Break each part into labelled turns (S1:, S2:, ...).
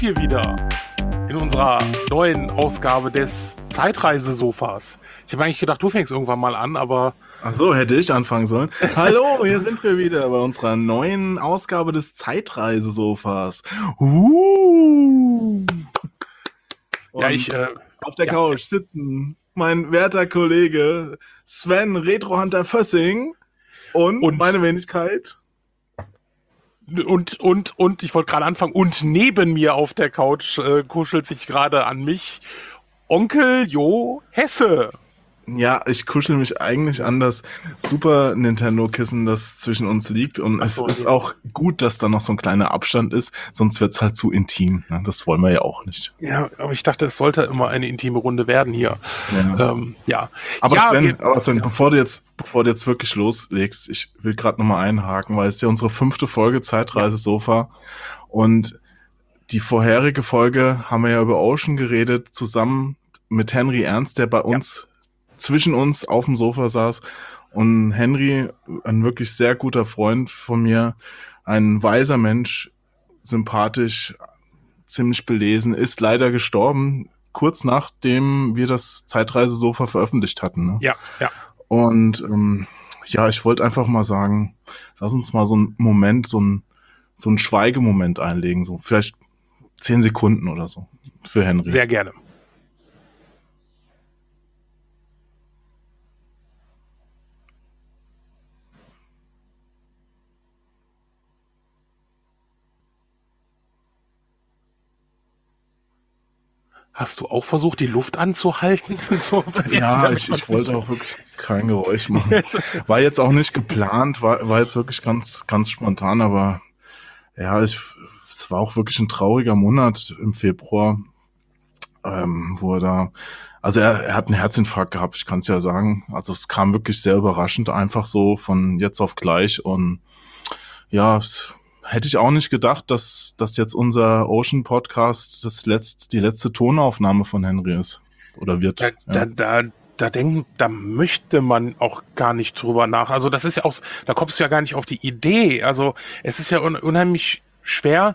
S1: sind wir wieder in unserer neuen Ausgabe des Zeitreisesofas. Ich habe eigentlich gedacht, du fängst irgendwann mal an, aber...
S2: Ach so, hätte ich anfangen sollen. Hallo, hier sind wir wieder bei unserer neuen Ausgabe des Zeitreisesofas. Auf der Couch sitzen mein werter Kollege Sven Retrohunter Fössing und meine Wenigkeit.
S1: Und ich wollte gerade anfangen, und neben mir auf der Couch kuschelt sich gerade an mich Onkel Jo Hesse.
S2: Ja, ich kuschel mich eigentlich an das Super Nintendo-Kissen, das zwischen uns liegt. Und es ist auch gut, dass da noch so ein kleiner Abstand ist, sonst wird's halt zu intim. Ne? Das wollen wir ja auch nicht.
S1: Ja, aber ich dachte, es sollte immer eine intime Runde werden hier. Ja.
S2: Aber Sven, bevor du jetzt wirklich loslegst, ich will gerade nochmal einhaken, weil es ist ja unsere 5. Folge Zeitreisesofa. Und die vorherige Folge haben wir ja über Ocean geredet, zusammen mit Henry Ernst, der bei uns zwischen uns auf dem Sofa saß. Und Henry, ein wirklich sehr guter Freund von mir, ein weiser Mensch, sympathisch, ziemlich belesen, ist leider gestorben, kurz nachdem wir das Zeitreisesofa veröffentlicht hatten. Ne?
S1: Ja.
S2: Und ich wollte einfach mal sagen, lass uns mal so einen Moment, so einen Schweigemoment einlegen, so vielleicht 10 Sekunden oder so für Henry.
S1: Sehr gerne. Hast du auch versucht, die Luft anzuhalten? So,
S2: ja, ich wollte auch wirklich kein Geräusch machen. War jetzt auch nicht geplant, war jetzt wirklich ganz, ganz spontan, aber ja, es war auch wirklich ein trauriger Monat im Februar, wo er hat einen Herzinfarkt gehabt, ich kann es ja sagen. Also es kam wirklich sehr überraschend, einfach so von jetzt auf gleich. Und ja, hätte ich auch nicht gedacht, dass jetzt unser Ocean Podcast die letzte Tonaufnahme von Henry ist oder wird.
S1: Da möchte man auch gar nicht drüber nach. Also das ist ja auch, da kommst du ja gar nicht auf die Idee. Also es ist ja unheimlich schwer,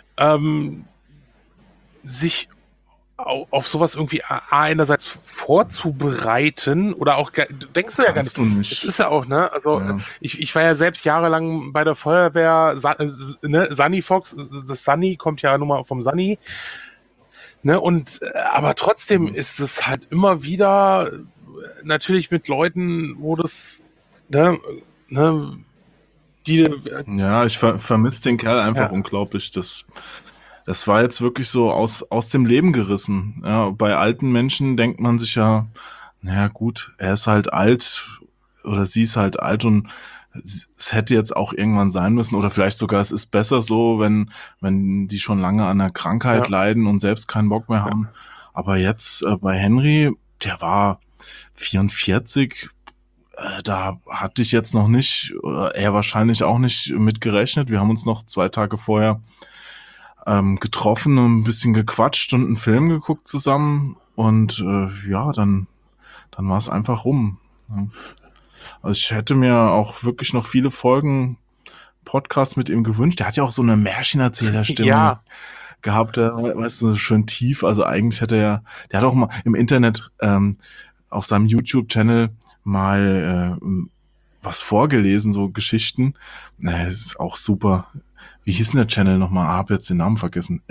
S1: sich auf sowas irgendwie einerseits vorzubereiten oder auch, denkst du ja gar nicht. Das ist ja auch, ne? Also ja. Ich war ja selbst jahrelang bei der Feuerwehr, Sunny Fox, das Sunny kommt ja nun mal vom Sunny, ne? Und aber trotzdem ist es halt immer wieder natürlich mit Leuten, wo das, ne, die...
S2: Ja, ich vermisse den Kerl einfach unglaublich, das war jetzt wirklich so aus dem Leben gerissen. Ja, bei alten Menschen denkt man sich ja, naja gut, er ist halt alt oder sie ist halt alt und es hätte jetzt auch irgendwann sein müssen oder vielleicht sogar es ist besser so, wenn die schon lange an einer Krankheit leiden und selbst keinen Bock mehr haben. Aber jetzt bei Henry, der war 44, da hatte ich jetzt noch nicht, oder er wahrscheinlich auch nicht mit gerechnet. Wir haben uns noch 2 Tage vorher getroffen und ein bisschen gequatscht und einen Film geguckt zusammen und dann war es einfach rum. Also ich hätte mir auch wirklich noch viele Folgen Podcast mit ihm gewünscht. Der hat ja auch so eine Märchenerzählerstimme gehabt, weißt du, schön tief. Also eigentlich der hat auch mal im Internet auf seinem YouTube-Channel mal was vorgelesen, so Geschichten. Das ist auch super. Wie hieß denn der Channel nochmal? Hab jetzt den Namen vergessen.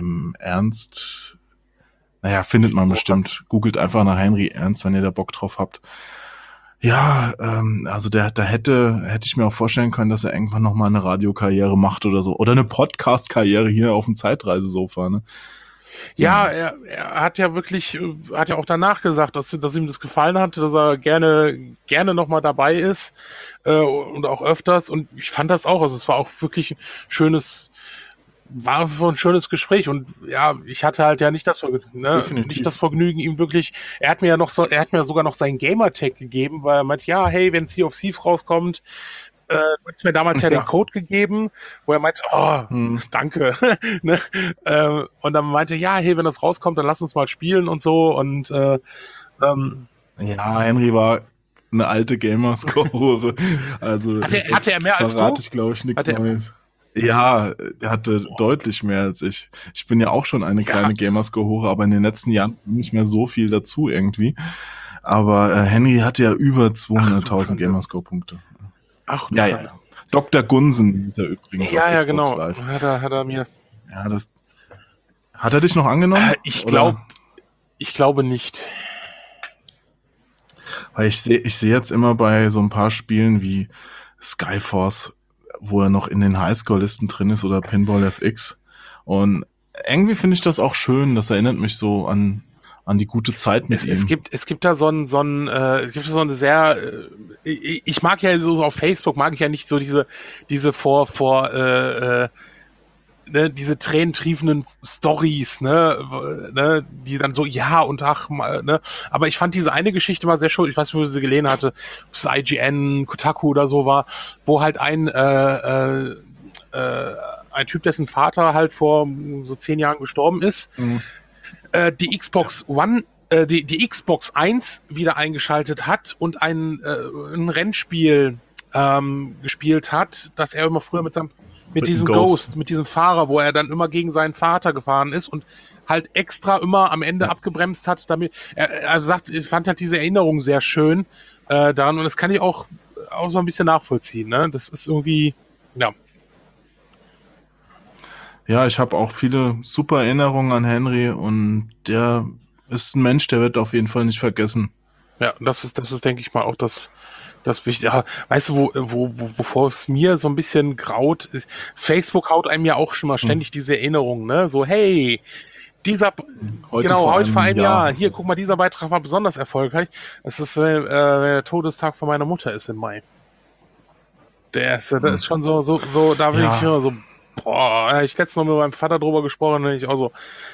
S2: Ernst. Naja, findet man bestimmt. Googelt einfach nach Henry Ernst, wenn ihr da Bock drauf habt. Ja, also da hätte ich mir auch vorstellen können, dass er irgendwann nochmal eine Radiokarriere macht oder so. Oder eine Podcast-Karriere hier auf dem Zeitreisesofa, ne?
S1: Ja, er hat ja wirklich, hat ja auch danach gesagt, dass ihm das gefallen hat, dass er gerne nochmal dabei ist und auch öfters. Und ich fand das auch, also es war auch wirklich ein schönes Gespräch. Und ja, ich hatte halt ja nicht das Vergnügen, ihm wirklich, er hat mir sogar noch seinen Gamertag gegeben, weil er meinte, ja, hey, wenn Sea of Thieves rauskommt, du hast mir damals ja den Code gegeben, wo er meinte, danke. Ne? Und dann meinte, ja, hey, wenn das rauskommt, dann lass uns mal spielen und so. Und
S2: ja, Henry war eine alte Gamerscore. Also
S1: hatte er mehr als du?
S2: Verrate ich, glaube ich, nichts Neues. Ja, der hatte deutlich mehr als ich. Ich bin ja auch schon eine kleine Gamerscore-Hure, aber in den letzten Jahren nicht mehr so viel dazu irgendwie. Aber Henry hatte ja über 200.000 Gamerscore-Punkte.
S1: Ach,
S2: ja. Dr. Gunsen ist er übrigens
S1: auf Xbox
S2: genau. Live.
S1: Hat er mir.
S2: Ja, hat er dich noch angenommen?
S1: Ich glaube nicht.
S2: Weil ich sehe jetzt immer bei so ein paar Spielen wie Skyforce, wo er noch in den Highscore-Listen drin ist, oder Pinball FX. Und irgendwie finde ich das auch schön. Das erinnert mich so an die gute Zeit mit ihm.
S1: Es gibt da so eine sehr, ich mag ja so auf Facebook, mag ich ja nicht so diese diese tränentriefenden Stories, ne, die dann so, ja und ach, ne, aber ich fand diese eine Geschichte mal sehr schön, ich weiß nicht, wo ich sie gelesen hatte, ob es IGN, Kotaku oder so war, wo halt ein Typ, dessen Vater halt vor so 10 Jahren gestorben ist, die Xbox One, die Xbox 1 wieder eingeschaltet hat und ein Rennspiel gespielt hat, das er immer früher mit diesem Ghost, mit diesem Fahrer, wo er dann immer gegen seinen Vater gefahren ist und halt extra immer am Ende abgebremst hat, damit er sagt, ich fand halt diese Erinnerung sehr schön daran, und das kann ich auch so ein bisschen nachvollziehen, ne? Das ist irgendwie, ja.
S2: Ja, ich habe auch viele super Erinnerungen an Henry, und der ist ein Mensch, der wird auf jeden Fall nicht vergessen.
S1: Ja, das ist, denke ich mal, auch das Wichtige. Ja, weißt du, wovor es mir so ein bisschen graut ist, Facebook haut einem ja auch schon mal ständig diese Erinnerungen, ne? So, hey, heute vor einem Jahr. Hier, guck mal, dieser Beitrag war besonders erfolgreich. Es ist, der Todestag von meiner Mutter ist im Mai. Das ist schon so, da bin ich immer so, boah, ich letztens noch mit meinem Vater drüber gesprochen, und ich auch so,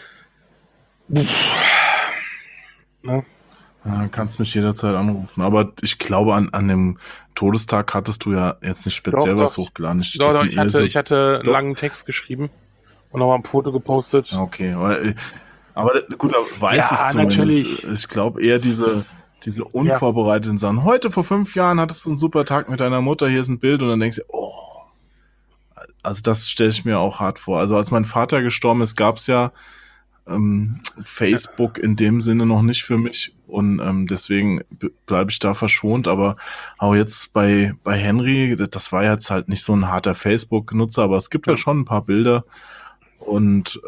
S2: ne? Ja, kannst mich jederzeit anrufen. Aber ich glaube, an dem Todestag hattest du ja jetzt nicht speziell was hochgeladen.
S1: Ich hatte einen langen Text geschrieben und nochmal ein Foto gepostet.
S2: Okay, aber gut, weiß es zumindest. Natürlich. Ich glaube eher diese unvorbereiteten Sachen. Heute vor 5 Jahren hattest du einen super Tag mit deiner Mutter, hier ist ein Bild, und dann denkst du, oh. Also das stelle ich mir auch hart vor. Also als mein Vater gestorben ist, gab es ja Facebook in dem Sinne noch nicht für mich, und deswegen bleibe ich da verschont, aber auch jetzt bei Henry, das war jetzt halt nicht so ein harter Facebook-Nutzer, aber es gibt halt schon ein paar Bilder, und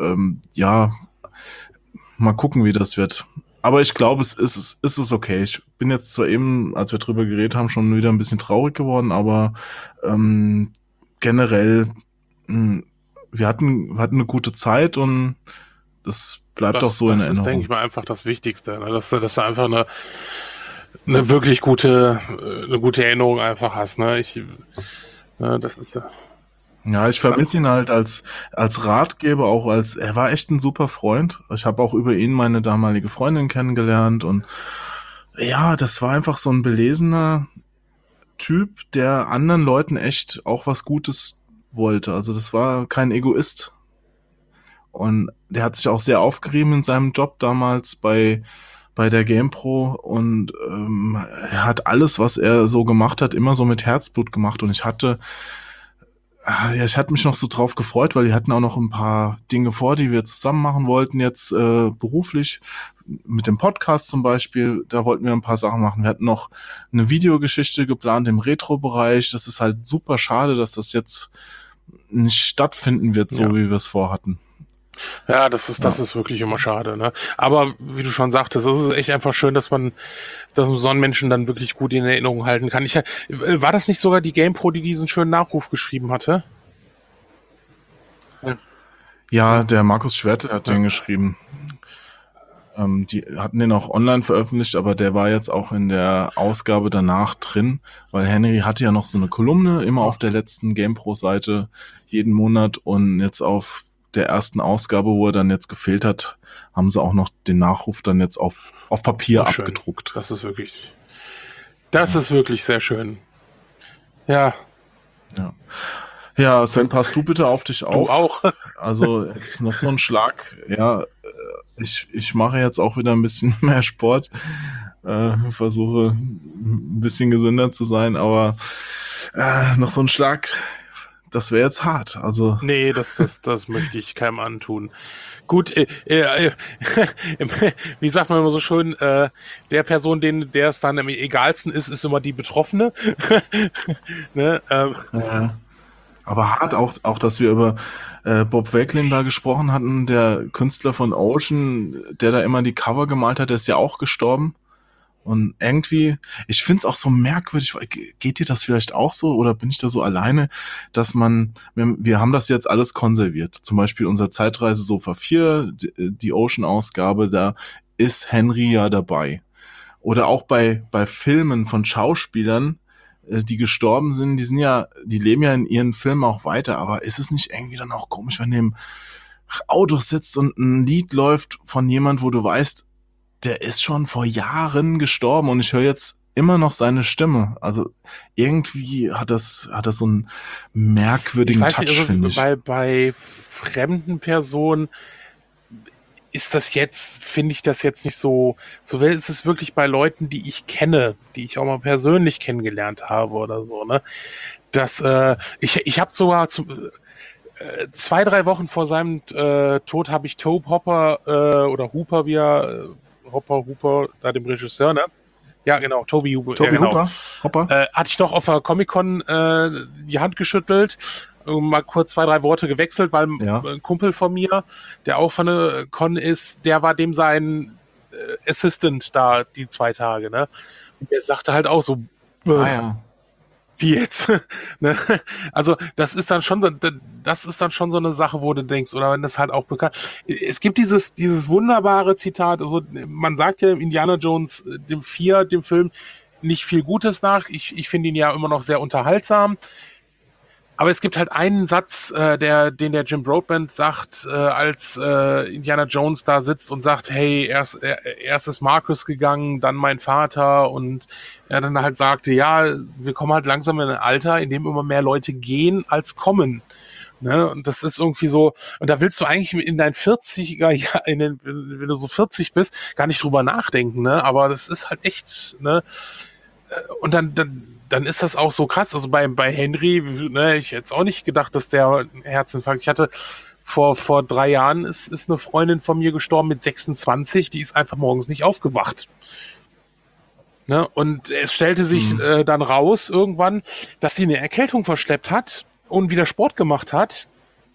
S2: mal gucken, wie das wird. Aber ich glaube, es ist okay. Ich bin jetzt zwar eben, als wir drüber geredet haben, schon wieder ein bisschen traurig geworden, aber generell, wir hatten eine gute Zeit, und das bleibt auch so in Erinnerung. Das ist,
S1: denke ich mal, einfach das Wichtigste, ne? Dass du einfach eine wirklich gute Erinnerung einfach hast, ne? Das ist
S2: ja, ich vermisse ihn halt als Ratgeber, auch er war echt ein super Freund. Ich habe auch über ihn meine damalige Freundin kennengelernt, und ja, das war einfach so ein belesener Typ, der anderen Leuten echt auch was Gutes wollte. Also das war kein Egoist. Und der hat sich auch sehr aufgerieben in seinem Job damals bei der GamePro, und er hat alles, was er so gemacht hat, immer so mit Herzblut gemacht, und ich hatte mich noch so drauf gefreut, weil die hatten auch noch ein paar Dinge vor, die wir zusammen machen wollten jetzt beruflich, mit dem Podcast zum Beispiel, da wollten wir ein paar Sachen machen. Wir hatten noch eine Videogeschichte geplant im Retro-Bereich. Das ist halt super schade, dass das jetzt nicht stattfinden wird, so wie wir es vorhatten.
S1: Ja, das ist wirklich immer schade, ne? Aber wie du schon sagtest, es ist echt einfach schön, dass man so einen Menschen dann wirklich gut in Erinnerung halten kann. War das nicht sogar die GamePro, die diesen schönen Nachruf geschrieben hatte?
S2: Ja, der Markus Schwertel hat den geschrieben. Die hatten den auch online veröffentlicht, aber der war jetzt auch in der Ausgabe danach drin, weil Henry hatte ja noch so eine Kolumne, immer auf der letzten GamePro-Seite jeden Monat, und jetzt auf der ersten Ausgabe, wo er dann jetzt gefehlt hat, haben sie auch noch den Nachruf dann jetzt auf Papier abgedruckt.
S1: Das ist wirklich sehr schön. Ja.
S2: Ja, Sven, pass du bitte auf dich auf.
S1: Du auch.
S2: Also jetzt noch so ein Schlag. Ja, ich mache jetzt auch wieder ein bisschen mehr Sport. Versuche ein bisschen gesünder zu sein, aber noch so ein Schlag das wäre jetzt hart. Also
S1: Nee, das möchte ich keinem antun. Gut, wie sagt man immer so schön, der Person, der es dann am egalsten ist, ist immer die Betroffene. Ne?
S2: ja. Aber hart auch, dass wir über Bob Wacklin da gesprochen hatten, der Künstler von Ocean, der da immer die Cover gemalt hat, der ist ja auch gestorben. Und irgendwie, ich find's auch so merkwürdig, geht dir das vielleicht auch so oder bin ich da so alleine, dass wir haben das jetzt alles konserviert. Zum Beispiel unser Zeitreise-Sofa 4, die Ocean-Ausgabe, da ist Henry ja dabei. Oder auch bei Filmen von Schauspielern, die gestorben sind, die leben ja in ihren Filmen auch weiter, aber ist es nicht irgendwie dann auch komisch, wenn du im Auto sitzt und ein Lied läuft von jemand, wo du weißt, der ist schon vor Jahren gestorben und ich höre jetzt immer noch seine Stimme. Also irgendwie hat das so einen merkwürdigen Touch, finde ich.
S1: Bei fremden Personen finde ich das jetzt nicht so ist es wirklich bei Leuten, die ich kenne, die ich auch mal persönlich kennengelernt habe oder so, ne? Ich habe sogar 2-3 Wochen vor seinem Tod habe ich Tobe Hopper oder Hooper, Hopper, da dem Regisseur, ne? Ja, genau, Toby
S2: Hooper.
S1: Hatte ich doch auf der Comic-Con die Hand geschüttelt, mal kurz 2-3 Worte gewechselt, weil ein Kumpel von mir, der auch von der Con ist, der war dem sein Assistant da die 2 Tage, ne? Und der sagte halt auch so, wie jetzt? Ne? Also das ist dann schon so eine Sache, wo du denkst, oder wenn das halt auch bekannt. Es gibt dieses wunderbare Zitat, also man sagt ja Indiana Jones dem Film nicht viel Gutes nach. Ich finde ihn ja immer noch sehr unterhaltsam. Aber es gibt halt einen Satz, den der Jim Broadbent sagt, als Indiana Jones da sitzt und sagt, hey, erst ist Marcus gegangen, dann mein Vater, und er dann halt sagte, ja, wir kommen halt langsam in ein Alter, in dem immer mehr Leute gehen als kommen. Ne? Und das ist irgendwie so, und da willst du eigentlich in deinen 40er Jahren, wenn du so 40 bist, gar nicht drüber nachdenken, ne? Aber das ist halt echt, ne? Und dann ist das auch so krass. Also bei Henry, ne, ich hätte auch nicht gedacht, dass der einen Herzinfarkt. Ich hatte vor 3 Jahren ist eine Freundin von mir gestorben mit 26, die ist einfach morgens nicht aufgewacht. Ne? Und es stellte sich dann raus irgendwann, dass sie eine Erkältung verschleppt hat und wieder Sport gemacht hat.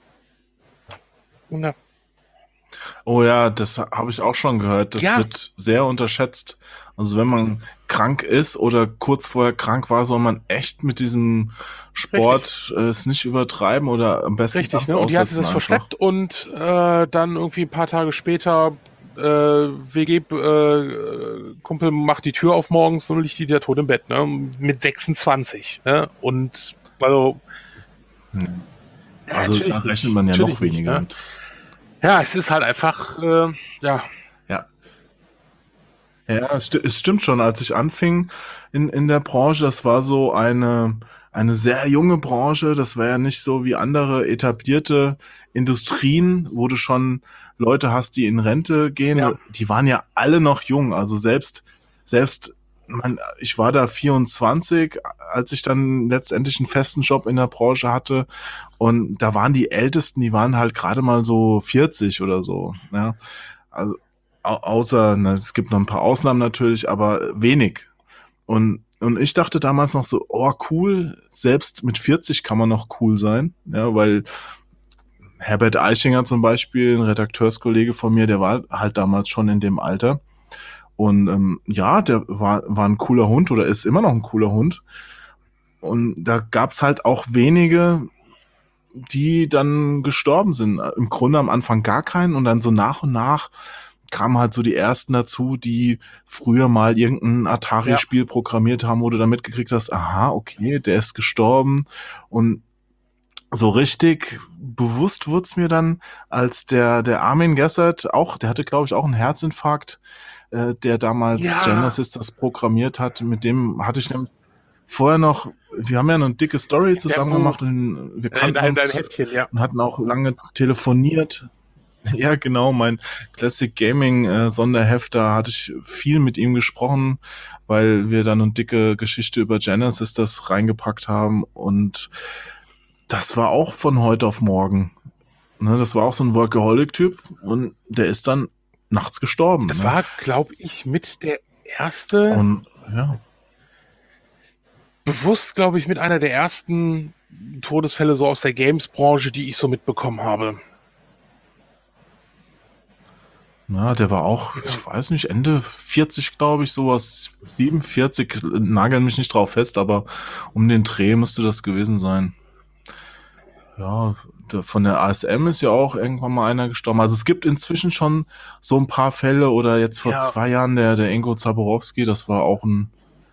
S1: Und
S2: oh ja, das habe ich auch schon gehört. Das wird sehr unterschätzt. Also wenn man krank ist oder kurz vorher krank war, soll man echt mit diesem Sport es nicht übertreiben oder am besten
S1: richtig, ne? Und die hatte das verschleppt und dann irgendwie ein paar Tage später WG-Kumpel macht die Tür auf morgens und liegt der tot im Bett, ne? Mit 26, ne? Und
S2: also da rechnet man ja noch weniger mit.
S1: Ja, es ist halt einfach,
S2: Ja, es stimmt schon. Als ich anfing in der Branche, das war so eine sehr junge Branche. Das war ja nicht so wie andere etablierte Industrien, wo du schon Leute hast, die in Rente gehen. Ja. Die waren ja alle noch jung. Also selbst ich war da 24, als ich dann letztendlich einen festen Job in der Branche hatte. Und da waren die Ältesten, die waren halt gerade mal so 40 oder so. Ja, also außer, es gibt noch ein paar Ausnahmen natürlich, aber wenig. Und ich dachte damals noch so, oh cool, selbst mit 40 kann man noch cool sein. Ja, weil Herbert Eichinger zum Beispiel, ein Redakteurskollege von mir, der war halt damals schon in dem Alter. Und der war ein cooler Hund oder ist immer noch ein cooler Hund. Und da gab's halt auch wenige, die dann gestorben sind. Im Grunde am Anfang gar keinen und dann so nach und nach kamen halt so die ersten dazu, die früher mal irgendein Atari-Spiel programmiert haben, wo du dann mitgekriegt hast, aha, okay, der ist gestorben. Und so richtig bewusst wurde es mir dann, als der Armin Gessert auch, der hatte, glaube ich, auch einen Herzinfarkt, der damals Genesis das programmiert hat. Mit dem hatte ich nämlich vorher noch, wir haben ja eine dicke Story zusammen gemacht und wir kannten uns
S1: Heftchen,
S2: und hatten auch lange telefoniert. Ja, genau, mein Classic Gaming Sonderheft, da hatte ich viel mit ihm gesprochen, weil wir dann eine dicke Geschichte über Genesis das reingepackt haben und das war auch von heute auf morgen. Ne, das war auch so ein Workaholic-Typ und der ist dann nachts gestorben.
S1: Das war, glaube ich, mit der erste.
S2: Und ja.
S1: Bewusst, glaube ich, mit einer der ersten Todesfälle so aus der Games-Branche, die ich so mitbekommen habe.
S2: Ja, der war auch, ich weiß nicht, Ende 40, glaube ich, sowas, 47, nageln mich nicht drauf fest, aber um den Dreh müsste das gewesen sein. Ja, von der ASM ist ja auch irgendwann mal einer gestorben. Also es gibt inzwischen schon so ein paar Fälle, oder jetzt vor 2 Jahren der Ingo Zaborowski, das war auch ein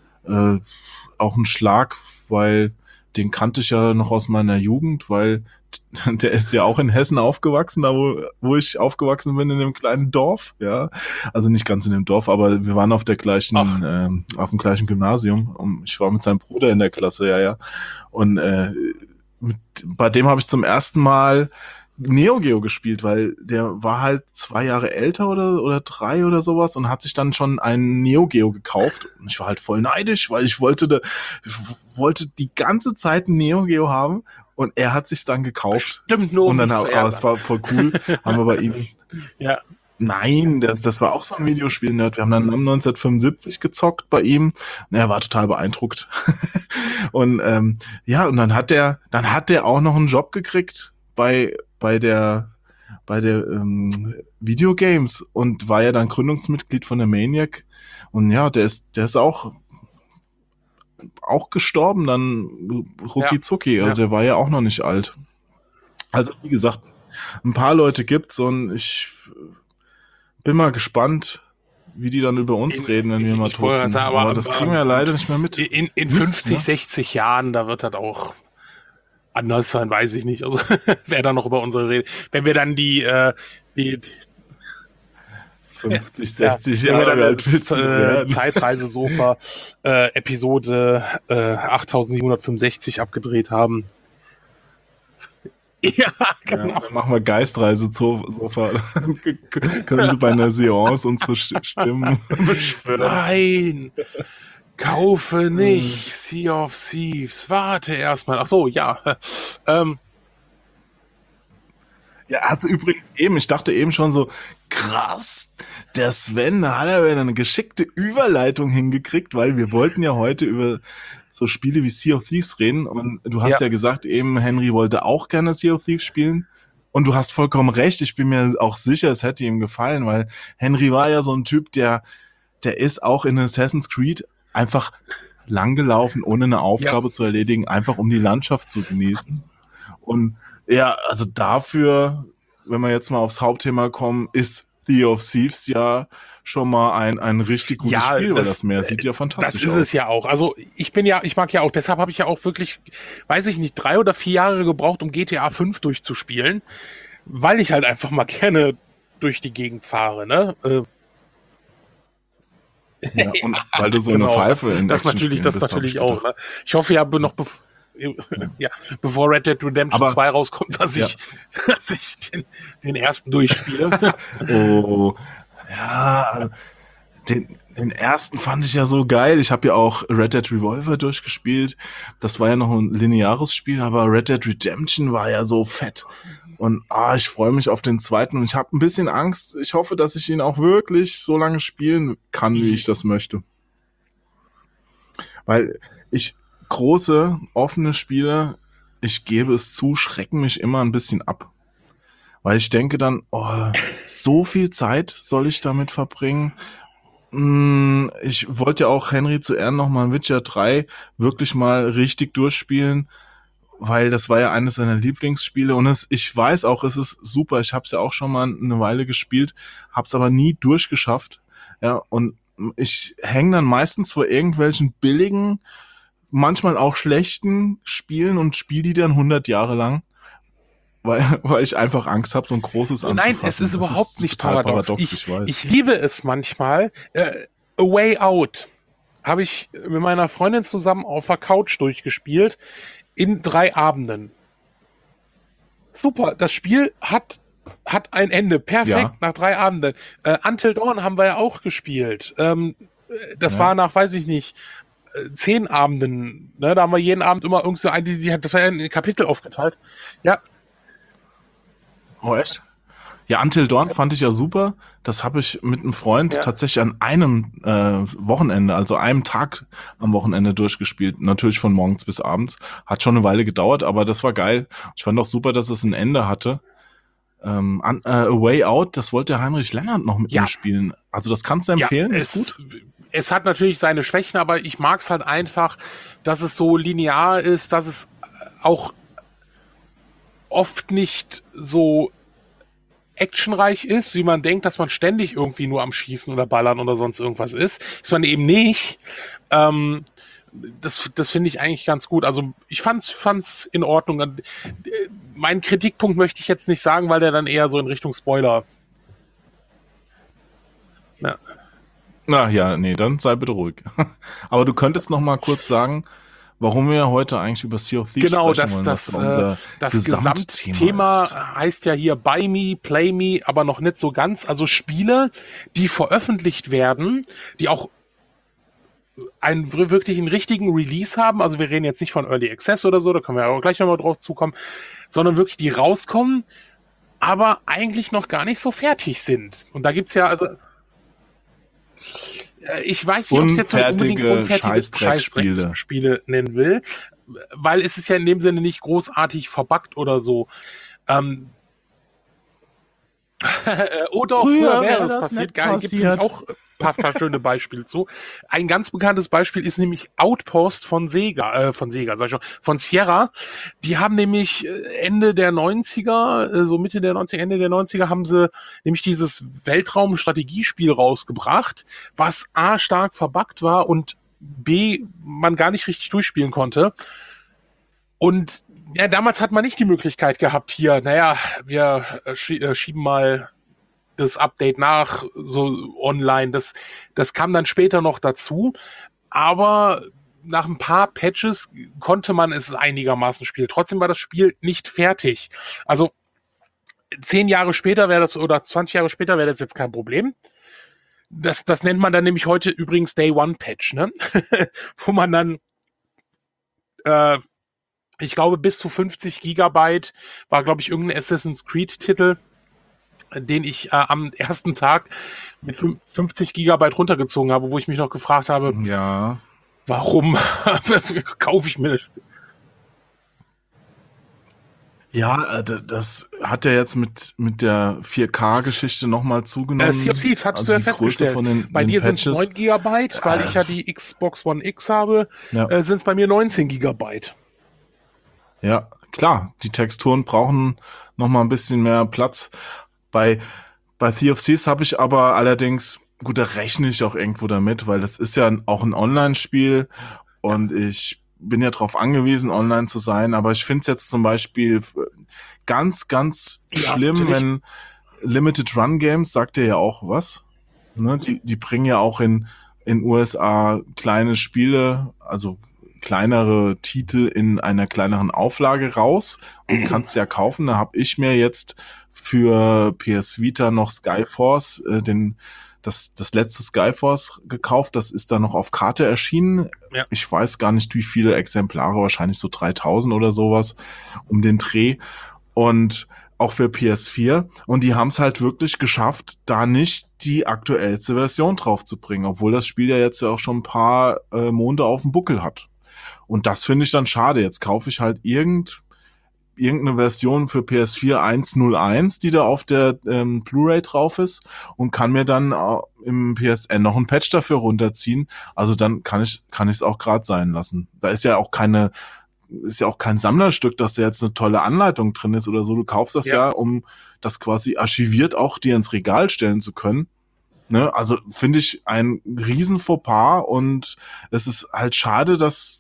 S2: Schlag, weil den kannte ich ja noch aus meiner Jugend, weil der ist ja auch in Hessen aufgewachsen, da wo ich aufgewachsen bin, in einem kleinen Dorf, ja. Also nicht ganz in dem Dorf, aber wir waren auf dem gleichen Gymnasium. Ich war mit seinem Bruder in der Klasse, ja. Und bei dem habe ich zum ersten Mal Neo Geo gespielt, weil der war halt 2 Jahre älter oder 3 oder sowas und hat sich dann schon einen Neo Geo gekauft. Und ich war halt voll neidisch, weil ich wollte die ganze Zeit ein Neo Geo haben und er hat sich's dann gekauft.
S1: Stimmt, nur
S2: und dann es war voll cool, haben wir bei ihm.
S1: Ja.
S2: Nein, das war auch so ein Videospiel-Nerd. Wir haben dann 1975 gezockt bei ihm. Und er war total beeindruckt. Und und dann hat der auch noch einen Job gekriegt bei der Videogames und war ja dann Gründungsmitglied von der Maniac. Und ja, der ist auch gestorben dann rucki zucki. Also der war ja auch noch nicht alt. Also wie gesagt, ein paar Leute gibt's und ich bin mal gespannt, wie die dann über uns reden, wenn wir mal tot sind. Aber das kriegen wir ja leider nicht mehr mit.
S1: In 50, 60 Jahren, da wird das auch anders sein, weiß ich nicht. Also wer da noch über unsere Rede. Wenn wir dann die
S2: 50, 60 Jahre alt
S1: Zeitreisesofa Episode 8765 abgedreht haben. Ja, genau.
S2: Ja, dann machen wir Geistreise-Sofa. Können Sie bei einer Seance unsere Stimmen beschwören?
S1: Nein! Kaufe nicht Sea of Thieves. Warte erstmal. Ach so, ja.
S2: Ja, also übrigens ich dachte eben schon so, krass, der Sven, da hat er eine geschickte Überleitung hingekriegt, weil wir wollten ja heute über so Spiele wie Sea of Thieves reden und du hast ja gesagt eben, Henry wollte auch gerne Sea of Thieves spielen und du hast vollkommen recht, ich bin mir auch sicher, es hätte ihm gefallen, weil Henry war ja so ein Typ, der ist auch in Assassin's Creed einfach langgelaufen, ohne eine Aufgabe zu erledigen, einfach um die Landschaft zu genießen. Und ja, also dafür, wenn wir jetzt mal aufs Hauptthema kommen, ist Sea of Thieves ja schon mal ein richtig gutes Spiel, weil das Meer sieht ja fantastisch aus.
S1: Das ist es ja auch. Also ich mag ja auch, deshalb habe ich ja auch wirklich, weiß ich nicht, 3 oder 4 Jahre gebraucht, um GTA 5 durchzuspielen, weil ich halt einfach mal gerne durch die Gegend fahre, ne?
S2: Ja, und weil du so eine Pfeife in
S1: das natürlich auch. Ne? Ich hoffe ja noch bevor Red Dead Redemption 2 rauskommt, dass ich den ersten durchspiele.
S2: Oh, ja, den ersten fand ich ja so geil. Ich habe ja auch Red Dead Revolver durchgespielt. Das war ja noch ein lineares Spiel, aber Red Dead Redemption war ja so fett. Und ich freue mich auf den zweiten und ich habe ein bisschen Angst. Ich hoffe, dass ich ihn auch wirklich so lange spielen kann, wie ich das möchte. Weil große, offene Spiele, ich gebe es zu, schrecken mich immer ein bisschen ab. Weil ich denke dann, so viel Zeit soll ich damit verbringen. Ich wollte ja auch Henry zu Ehren nochmal Witcher 3 wirklich mal richtig durchspielen, weil das war ja eines seiner Lieblingsspiele und ich weiß auch, es ist super. Ich habe es ja auch schon mal eine Weile gespielt, habe es aber nie durchgeschafft. Ja, und ich hänge dann meistens vor irgendwelchen billigen, manchmal auch schlechten Spielen und spiele die dann 100 Jahre lang, weil ich einfach Angst habe, so ein großes anzufassen.
S1: Nein, es ist überhaupt nicht paradox. Ich liebe es manchmal. A Way Out habe ich mit meiner Freundin zusammen auf der Couch durchgespielt in 3 Abenden. Super, das Spiel hat ein Ende. Perfekt, nach 3 Abenden. Until Dawn haben wir ja auch gespielt. Das war nach, weiß ich nicht, 10 Abenden, ne? Da haben wir jeden Abend immer irgend so das war ja in Kapitel aufgeteilt. Ja.
S2: Oh, echt? Ja, Until Dawn fand ich ja super. Das habe ich mit einem Freund tatsächlich an einem Wochenende, also einem Tag am Wochenende durchgespielt. Natürlich von morgens bis abends. Hat schon eine Weile gedauert, aber das war geil. Ich fand auch super, dass es ein Ende hatte. A Way Out, das wollte Heinrich Lennart noch mit mir spielen. Also das kannst du empfehlen, ist gut.
S1: Es hat natürlich seine Schwächen, aber ich mag es halt einfach, dass es so linear ist, dass es auch oft nicht so actionreich ist, wie man denkt, dass man ständig irgendwie nur am Schießen oder Ballern oder sonst irgendwas ist. Ist man eben nicht. Das finde ich eigentlich ganz gut. Also ich fand's in Ordnung. Meinen Kritikpunkt möchte ich jetzt nicht sagen, weil der dann eher so in Richtung Spoiler.
S2: Ja. Na ja, nee, dann sei bitte ruhig. Aber du könntest noch mal kurz sagen, warum wir heute eigentlich über Sea of Thieves
S1: sprechen wollen. Das Gesamtthema heißt ja hier Buy Me, Play Me, aber noch nicht so ganz. Also Spiele, die veröffentlicht werden, die auch wirklich einen richtigen Release haben. Also wir reden jetzt nicht von Early Access oder so, da können wir auch gleich nochmal drauf zukommen, sondern wirklich die rauskommen, aber eigentlich noch gar nicht so fertig sind. Und da gibt's ja also ich weiß nicht, ob es jetzt so unbedingt unfertige Scheißdreckspiele nennen will, weil es ist ja in dem Sinne nicht großartig verbuggt oder so. Oder früher wäre das passiert. Gibt es auch ein paar schöne Beispiele zu. Ein ganz bekanntes Beispiel ist nämlich Outpost von Sega, von Sierra. Die haben nämlich Ende der 90er, so Mitte der 90er, Ende der 90er haben sie nämlich dieses Weltraum-Strategiespiel rausgebracht, was A, stark verbuggt war und B, man gar nicht richtig durchspielen konnte. Und ja, damals hat man nicht die Möglichkeit gehabt, hier, wir schieben mal das Update nach, so online. Das kam dann später noch dazu. Aber nach ein paar Patches konnte man es einigermaßen spielen. Trotzdem war das Spiel nicht fertig. Also 10 Jahre später wäre das, oder 20 Jahre später wäre das jetzt kein Problem. Das nennt man dann nämlich heute übrigens Day One Patch, ne? Wo man dann ich glaube, bis zu 50 Gigabyte war, glaube ich, irgendein Assassin's Creed-Titel, den ich am ersten Tag mit 50 Gigabyte runtergezogen habe, wo ich mich noch gefragt habe, warum kaufe ich mir das Spiel?
S2: Ja, das hat ja jetzt mit der 4K-Geschichte nochmal zugenommen.
S1: Sea of Thieves, hast du ja festgestellt. Bei dir sind es 9 Gigabyte, weil ich ja die Xbox One X habe, sind es bei mir 19 Gigabyte.
S2: Ja, klar, die Texturen brauchen noch mal ein bisschen mehr Platz. Bei Sea of Thieves habe ich aber allerdings, gut, da rechne ich auch irgendwo damit, weil das ist ja auch ein Online-Spiel und ich bin ja darauf angewiesen, online zu sein, aber ich finde es jetzt zum Beispiel ganz, ganz schlimm, wenn Limited Run Games, sagt ihr ja auch was, ne? Die bringen ja auch in USA kleine Spiele, also kleinere Titel in einer kleineren Auflage raus und kannst ja kaufen. Da habe ich mir jetzt für PS Vita noch Skyforce, das letzte Skyforce gekauft. Das ist dann noch auf Karte erschienen. Ja. Ich weiß gar nicht, wie viele Exemplare, wahrscheinlich so 3000 oder sowas um den Dreh. Und auch für PS4. Und die haben es halt wirklich geschafft, da nicht die aktuellste Version drauf zu bringen, obwohl das Spiel ja jetzt ja auch schon ein paar Monde auf dem Buckel hat. Und das finde ich dann schade. Jetzt kaufe ich halt irgendeine Version für PS4 1.01, die da auf der Blu-ray drauf ist und kann mir dann im PSN noch ein Patch dafür runterziehen. Also dann kann ich es auch gerade sein lassen. Da ist ja auch kein Sammlerstück, dass da jetzt eine tolle Anleitung drin ist oder so. Du kaufst das ja, um das quasi archiviert auch dir ins Regal stellen zu können. Ne? Also finde ich ein riesen Fauxpas und es ist halt schade, dass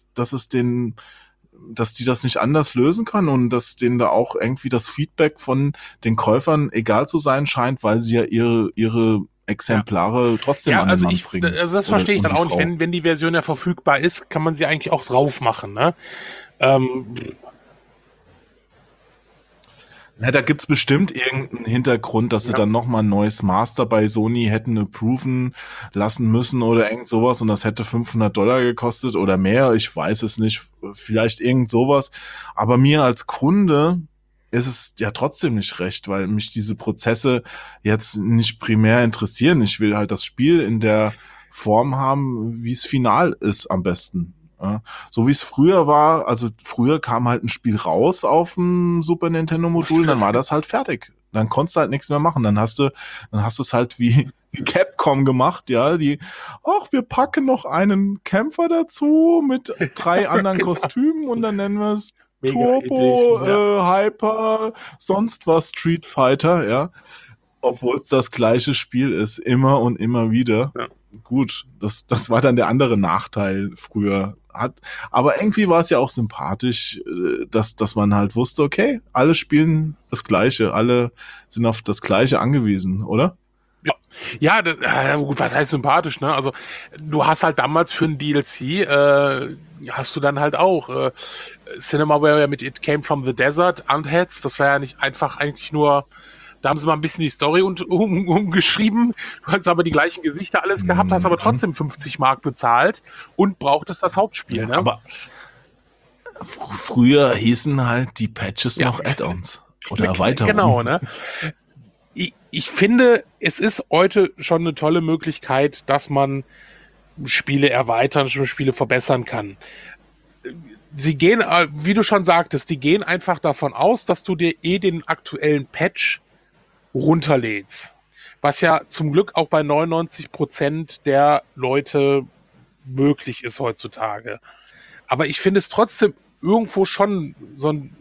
S2: die das nicht anders lösen können und dass denen da auch irgendwie das Feedback von den Käufern egal zu sein scheint, weil sie ja ihre Exemplare trotzdem an den Mann bringen.
S1: Also das verstehe ich dann auch nicht. Wenn die Version ja verfügbar ist, kann man sie eigentlich auch drauf machen, ne?
S2: Ja, da gibt's bestimmt irgendeinen Hintergrund, dass sie dann nochmal ein neues Master bei Sony hätten approven lassen müssen oder irgend sowas und das hätte $500 gekostet oder mehr, ich weiß es nicht, vielleicht irgend sowas. Aber mir als Kunde ist es ja trotzdem nicht recht, weil mich diese Prozesse jetzt nicht primär interessieren. Ich will halt das Spiel in der Form haben, wie es final ist am besten. Ja, so wie es früher war, also früher kam halt ein Spiel raus auf dem Super Nintendo Modul, dann war das halt fertig. Dann konntest du halt nichts mehr machen. Dann hast du es halt wie Capcom gemacht, ja, wir packen noch einen Kämpfer dazu mit 3 anderen Kostümen und dann nennen wir es Turbo, Hyper, sonst was Street Fighter, ja. Obwohl es das gleiche Spiel ist, immer und immer wieder. Ja. Gut, das war dann der andere Nachteil früher. Aber irgendwie war es ja auch sympathisch, dass man halt wusste, okay, alle spielen das Gleiche, alle sind auf das Gleiche angewiesen, oder?
S1: Ja, gut, was heißt sympathisch, ne? Also du hast halt damals für ein DLC, hast du dann halt auch Cinemaware mit It Came From The Desert, Unheads, das war ja nicht einfach eigentlich nur, da haben sie mal ein bisschen die Story umgeschrieben, du hast aber die gleichen Gesichter alles gehabt, hast aber trotzdem 50 Mark bezahlt und brauchtest das Hauptspiel,
S2: ja,
S1: ne?
S2: Aber früher hießen halt die Patches noch Add-ons oder Erweiterungen.
S1: Genau, ne? Ich finde, es ist heute schon eine tolle Möglichkeit, dass man Spiele erweitern, Spiele verbessern kann. Sie gehen, wie du schon sagtest, die gehen einfach davon aus, dass du dir den aktuellen Patch runterlädst. Was ja zum Glück auch bei 99% der Leute möglich ist heutzutage. Aber ich finde es trotzdem irgendwo schon so ein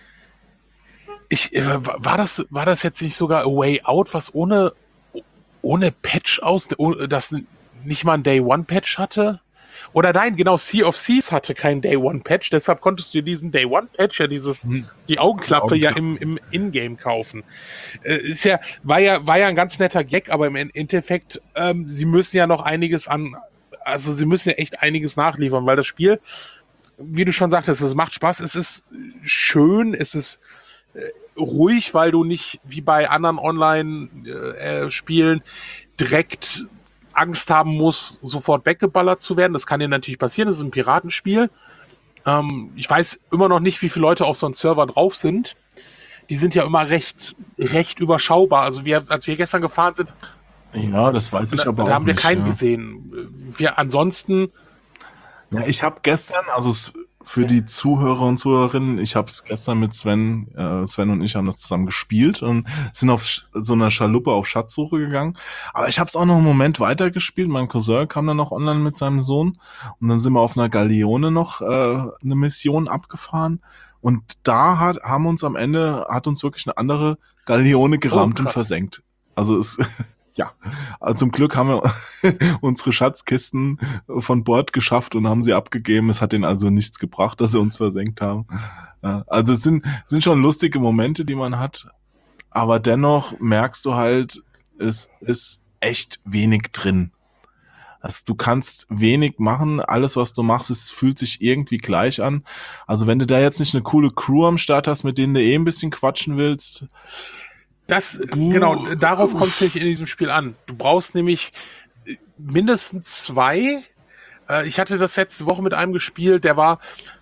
S1: war das jetzt nicht sogar A Way Out, was ohne Patch das nicht mal ein Day-One-Patch hatte? Oder nein, genau, Sea of Thieves hatte keinen Day-One-Patch, deshalb konntest du diesen Day-One-Patch, ja die Augenklappe ja im Ingame kaufen. War ja ein ganz netter Gag, aber im Endeffekt, sie müssen ja noch sie müssen ja echt einiges nachliefern, weil das Spiel, wie du schon sagtest, es macht Spaß, es ist schön, es ist ruhig, weil du nicht wie bei anderen Online-Spielen direkt Angst haben musst, sofort weggeballert zu werden. Das kann dir natürlich passieren, das ist ein Piratenspiel. Ich weiß immer noch nicht, wie viele Leute auf so einem Server drauf sind. Die sind ja immer recht überschaubar. Also als wir gestern gefahren sind,
S2: ja, das weiß ich aber auch nicht.
S1: Da haben wir keinen gesehen. Ansonsten...
S2: Ja, ich habe gestern, also für die Zuhörer und Zuhörerinnen, ich habe es gestern mit Sven und ich haben das zusammen gespielt und sind auf so einer Schaluppe auf Schatzsuche gegangen. Aber ich habe es auch noch einen Moment weiter gespielt. Mein Cousin kam dann noch online mit seinem Sohn und dann sind wir auf einer Galeone noch eine Mission abgefahren und da hat uns wirklich eine andere Galeone gerammt und versenkt. Also ja, also zum Glück haben wir unsere Schatzkisten von Bord geschafft und haben sie abgegeben. Es hat denen also nichts gebracht, dass sie uns versenkt haben. Ja, also es sind schon lustige Momente, die man hat. Aber dennoch merkst du halt, es ist echt wenig drin. Also du kannst wenig machen. Alles, was du machst, es fühlt sich irgendwie gleich an. Also wenn du da jetzt nicht eine coole Crew am Start hast, mit denen du ein bisschen quatschen willst,
S1: genau, darauf kommt es nämlich in diesem Spiel an. Du brauchst nämlich mindestens 2. Ich hatte das letzte Woche mit einem gespielt, er war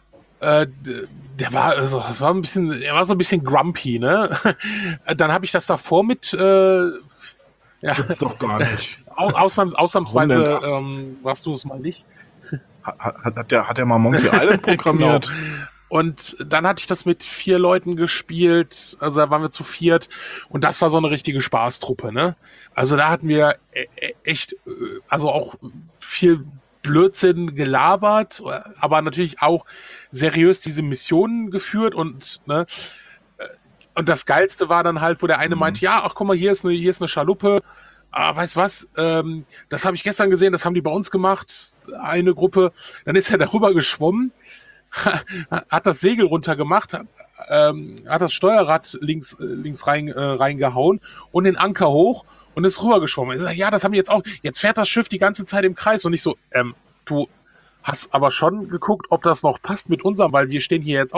S1: so ein bisschen grumpy, ne? Dann habe ich das davor mit
S2: gibt's doch gar nicht.
S1: Ausnahmsweise warst du es mal nicht.
S2: Hat der mal Monkey Island programmiert?
S1: Genau. Und dann hatte ich das mit 4 Leuten gespielt, also da waren wir zu 4 und das war so eine richtige Spaßtruppe, ne? Also da hatten wir echt, also auch viel Blödsinn gelabert, aber natürlich auch seriös diese Missionen geführt und das Geilste war dann halt, wo der eine meinte, ja, ach guck mal, hier ist eine Schaluppe, weißt was, das habe ich gestern gesehen, das haben die bei uns gemacht, eine Gruppe, dann ist er darüber geschwommen, hat das Segel runtergemacht, hat das Steuerrad links reingehauen und den Anker hoch und ist rübergeschwommen. Ich sag, ja, das haben wir jetzt auch. Jetzt fährt das Schiff die ganze Zeit im Kreis und ich so, du hast aber schon geguckt, ob das noch passt mit unserem, weil wir stehen hier jetzt auch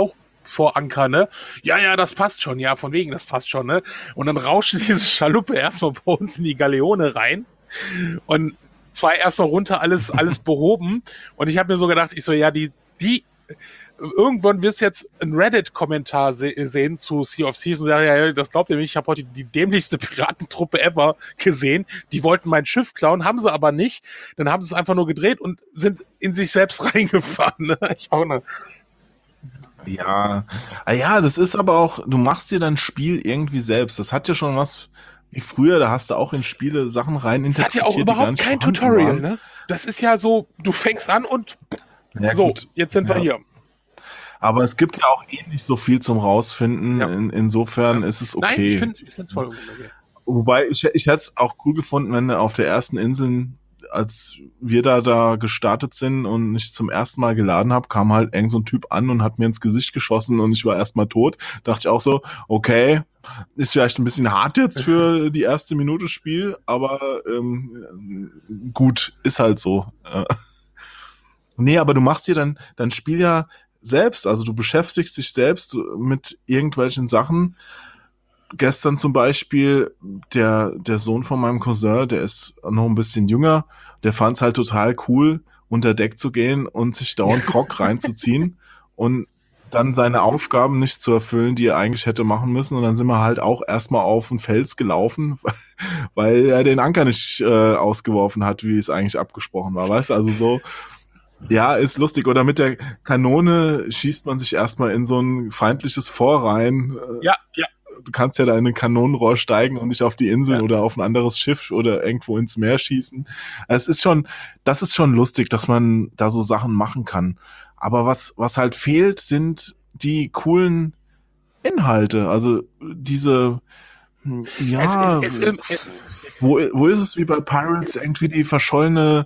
S1: vor Anker, ne? Ja, das passt schon, ja, von wegen, das passt schon, ne? Und dann rauschen diese Schaluppe erstmal bei uns in die Galeone rein und zwar erstmal runter, alles behoben. Und ich habe mir so gedacht, ich so, ja, die irgendwann wirst du jetzt einen Reddit-Kommentar sehen zu Sea of Thieves und sagen, ja, das glaubt ihr nicht, ich habe heute die dämlichste Piratentruppe ever gesehen. Die wollten mein Schiff klauen, haben sie aber nicht. Dann haben sie es einfach nur gedreht und sind in sich selbst reingefahren. Ne? Ich auch ne.
S2: Ja, das ist aber auch, du machst dir dein Spiel irgendwie selbst. Das hat ja schon was wie früher, da hast du auch in Spiele Sachen rein interpretiert.
S1: Das hat ja auch überhaupt kein Tutorial, ne? Das ist ja so, du fängst an und ja, so, gut. Jetzt sind wir hier.
S2: Aber es gibt ja auch nicht so viel zum Rausfinden. Ja. Insofern ist es okay.
S1: Nein, ich find's voll okay.
S2: Wobei, ich hätte es auch cool gefunden, wenn auf der ersten Insel, als wir da gestartet sind und ich zum ersten Mal geladen habe, kam halt irgend so ein Typ an und hat mir ins Gesicht geschossen und ich war erstmal tot. Dachte ich auch so, okay, ist vielleicht ein bisschen hart jetzt für die erste Minute Spiel, aber gut, ist halt so. Nee, aber du machst dir dein Spiel ja selbst, also du beschäftigst dich selbst mit irgendwelchen Sachen. Gestern zum Beispiel, der Sohn von meinem Cousin, der ist noch ein bisschen jünger, der fand es halt total cool, unter Deck zu gehen und sich dauernd Grog reinzuziehen und dann seine Aufgaben nicht zu erfüllen, die er eigentlich hätte machen müssen. Und dann sind wir halt auch erstmal auf den Fels gelaufen, weil er den Anker nicht ausgeworfen hat, wie es eigentlich abgesprochen war. Weißt du, also so, ja, ist lustig. Oder mit der Kanone schießt man sich erstmal in so ein feindliches Fort rein.
S1: Ja.
S2: Du kannst ja da in ein Kanonenrohr steigen und dich auf die Insel oder auf ein anderes Schiff oder irgendwo ins Meer schießen. Das ist schon lustig, dass man da so Sachen machen kann. Aber was halt fehlt, sind die coolen Inhalte. Also diese, ja, wo ist es wie bei Pirates irgendwie die verschollene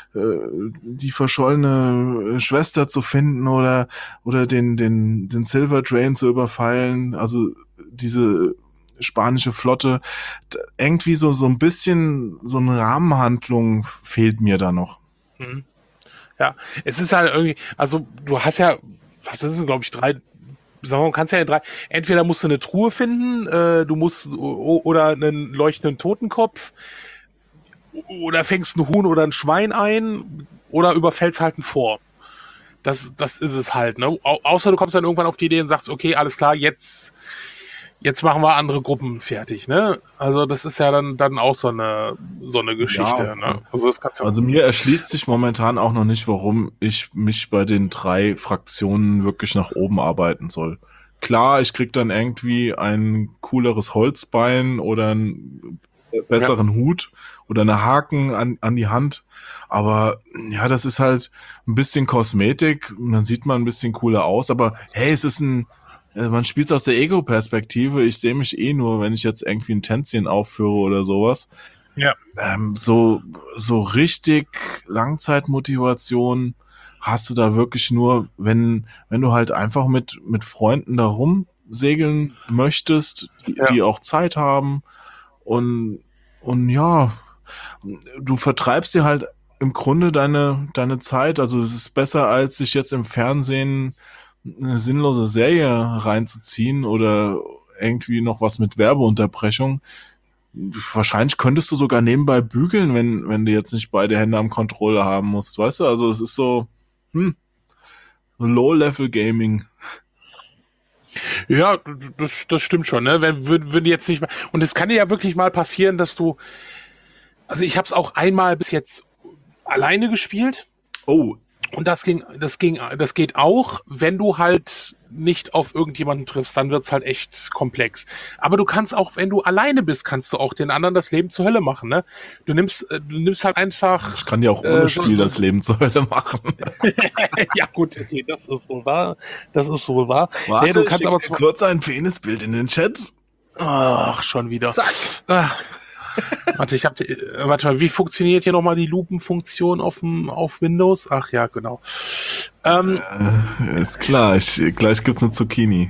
S2: Schwester zu finden oder den Silver Train zu überfallen, also diese spanische Flotte, irgendwie so ein bisschen so eine Rahmenhandlung fehlt mir da noch.
S1: Mhm. Ja, es ist halt irgendwie, also du hast ja, was sind es, glaube ich, 3, sagen wir, kannst ja 3, entweder musst du eine Truhe finden, du musst oder einen leuchtenden Totenkopf, oder fängst ein Huhn oder ein Schwein ein oder überfällst halt ein Fort. Das ist es halt, ne? Außer du kommst dann irgendwann auf die Idee und sagst, okay, alles klar, jetzt machen wir andere Gruppen fertig, ne? Also das ist ja dann auch so eine Geschichte, ja, ne?
S2: Also mir erschließt sich momentan auch noch nicht, warum ich mich bei den 3 Fraktionen wirklich nach oben arbeiten soll. Klar, ich krieg dann irgendwie ein cooleres Holzbein oder einen besseren Hut oder eine Haken an die Hand. Aber ja, das ist halt ein bisschen Kosmetik. Dann sieht man ein bisschen cooler aus. Aber hey, es ist man spielt aus der Ego-Perspektive. Ich sehe mich nur, wenn ich jetzt irgendwie ein Tänzchen aufführe oder sowas.
S1: Ja.
S2: So richtig Langzeitmotivation hast du da wirklich nur, wenn du halt einfach mit Freunden da rumsegeln möchtest, die auch Zeit haben. Und ja, du vertreibst dir halt im Grunde deine Zeit. Also es ist besser, als sich jetzt im Fernsehen eine sinnlose Serie reinzuziehen oder irgendwie noch was mit Werbeunterbrechung. Wahrscheinlich könntest du sogar nebenbei bügeln, wenn du jetzt nicht beide Hände am Controller haben musst, weißt du? Also es ist so Low-Level-Gaming.
S1: Ja, das stimmt schon, ne? Würde jetzt nicht mal. Und es kann dir ja wirklich mal passieren, dass du. Also ich habe es auch einmal bis jetzt alleine gespielt.
S2: Oh.
S1: Und das geht auch, wenn du halt nicht auf irgendjemanden triffst, dann wird's halt echt komplex. Aber du kannst auch, wenn du alleine bist, kannst du auch den anderen das Leben zur Hölle machen, ne? Du nimmst halt einfach.
S2: Ich kann ja auch ohne Spiel das Leben zur Hölle machen.
S1: Ja gut, okay, das ist wohl wahr.
S2: Warte, du kannst aber kurz ein Penisbild in den Chat.
S1: Ach, schon wieder.
S2: Zack.
S1: Warte mal, wie funktioniert hier nochmal die Lupenfunktion auf Windows? Ach ja, genau.
S2: Ist klar, gleich gibt's eine Zucchini.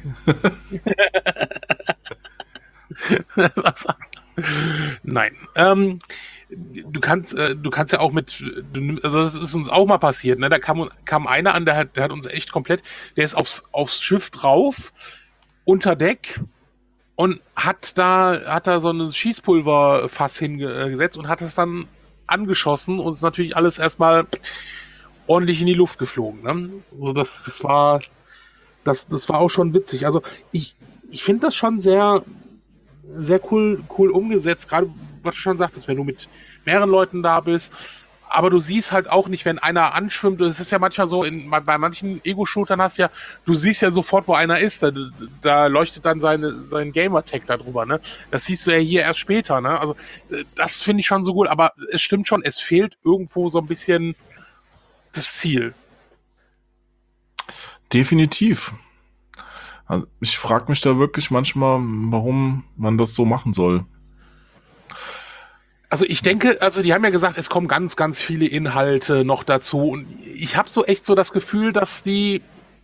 S1: Nein. du kannst ja auch also das ist uns auch mal passiert, ne? Da kam einer an, der hat uns echt komplett, der ist aufs Schiff drauf, unter Deck, und hat da so ein Schießpulverfass hingesetzt und hat es dann angeschossen und ist natürlich alles erstmal ordentlich in die Luft geflogen, ne? Also das war auch schon witzig. Also ich finde das schon sehr, sehr cool umgesetzt, gerade was du schon sagtest, wenn du mit mehreren Leuten da bist. Aber du siehst halt auch nicht, wenn einer anschwimmt. Es ist ja manchmal so, bei manchen Ego-Shootern du siehst ja sofort, wo einer ist. Da leuchtet dann sein Gamer-Tag da drüber, ne? Das siehst du ja hier erst später, ne? Also, das finde ich schon so gut. Aber es stimmt schon, es fehlt irgendwo so ein bisschen das Ziel.
S2: Definitiv. Also ich frage mich da wirklich manchmal, warum man das so machen soll.
S1: Also ich denke, die haben ja gesagt, es kommen ganz, ganz viele Inhalte noch dazu. Und ich habe so echt so das Gefühl, dass die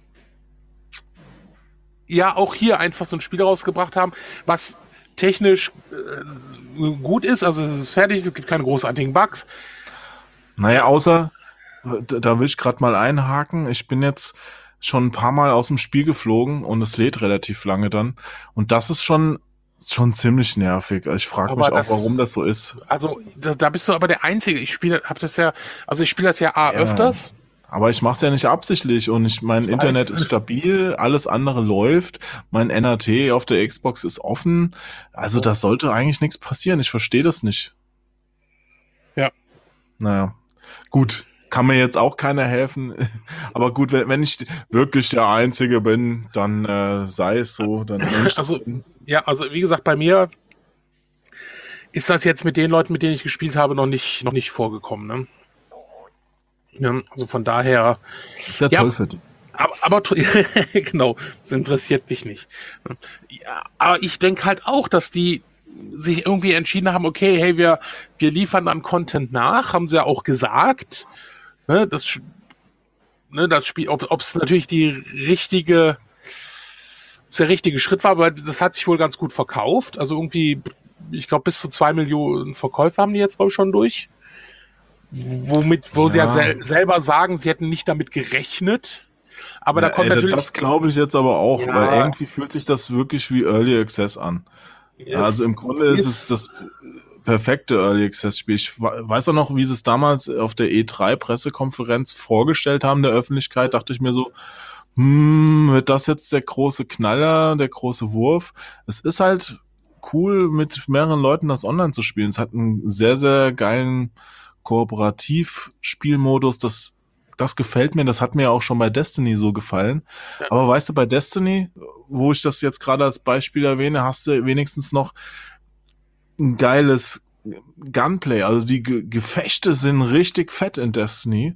S1: ja auch hier einfach so ein Spiel rausgebracht haben, was technisch gut ist. Also es ist fertig, es gibt keine großartigen Bugs.
S2: Naja, außer, da will ich gerade mal einhaken, ich bin jetzt schon ein paar Mal aus dem Spiel geflogen und es lädt relativ lange dann. Und das ist schon ziemlich nervig. Ich frage mich auch, warum das so ist.
S1: Also da bist du aber der Einzige. Ich spiele das ja öfters.
S2: Aber ich mache es ja nicht absichtlich und mein Internet ist stabil, alles andere läuft, mein NAT auf der Xbox ist offen. Also da sollte eigentlich nichts passieren. Ich verstehe das nicht.
S1: Ja.
S2: Naja, gut. Kann mir jetzt auch keiner helfen. Aber gut, wenn ich wirklich der Einzige bin, dann sei es so. Dann
S1: also wie gesagt, bei mir ist das jetzt mit den Leuten, mit denen ich gespielt habe, noch nicht vorgekommen. Ne? Ja, also von daher.
S2: Ist ja toll für dich.
S1: Aber genau, das interessiert mich nicht. Ja, aber ich denke halt auch, dass die sich irgendwie entschieden haben, okay, hey, wir liefern dann Content nach, haben sie ja auch gesagt. Ne, das Spiel, ob es natürlich der richtige Schritt war, aber das hat sich wohl ganz gut verkauft. Also irgendwie, ich glaube, bis zu 2 Millionen Verkäufe haben die jetzt wohl schon durch. Wo sie ja selber sagen, sie hätten nicht damit gerechnet. Aber da kommt natürlich.
S2: Das glaube ich jetzt aber auch, weil irgendwie fühlt sich das wirklich wie Early Access an. Also im Grunde ist es das perfekte Early Access Spiel. Ich weiß auch noch, wie sie es damals auf der E3-Pressekonferenz vorgestellt haben der Öffentlichkeit, dachte ich mir so, wird das jetzt der große Knaller, der große Wurf? Es ist halt cool, mit mehreren Leuten das online zu spielen. Es hat einen sehr, sehr geilen Kooperativ-Spielmodus, das gefällt mir, das hat mir auch schon bei Destiny so gefallen. Ja. Aber weißt du, bei Destiny, wo ich das jetzt gerade als Beispiel erwähne, hast du wenigstens noch ein geiles Gunplay. Also die Gefechte sind richtig fett in Destiny.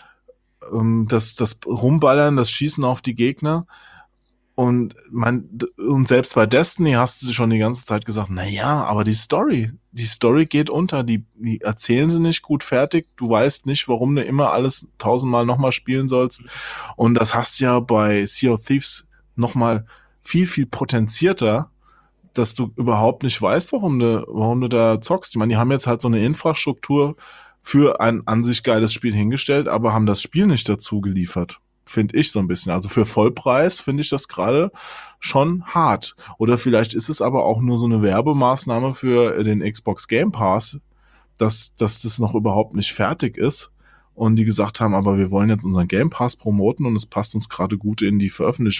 S2: Das Rumballern, das Schießen auf die Gegner. Und selbst bei Destiny hast du schon die ganze Zeit gesagt, aber die Story geht unter, die erzählen sie nicht gut fertig, du weißt nicht, warum du immer alles 1000-mal nochmal spielen sollst. Und das hast du ja bei Sea of Thieves nochmal viel, viel potenzierter, dass du überhaupt nicht weißt, warum du da zockst. Ich meine, die haben jetzt halt so eine Infrastruktur für ein an sich geiles Spiel hingestellt, aber haben das Spiel nicht dazu geliefert. Finde ich so ein bisschen. Also für Vollpreis finde ich das gerade schon hart. Oder vielleicht ist es aber auch nur so eine Werbemaßnahme für den Xbox Game Pass, dass das noch überhaupt nicht fertig ist. Und die gesagt haben, aber wir wollen jetzt unseren Game Pass promoten und es passt uns gerade gut in die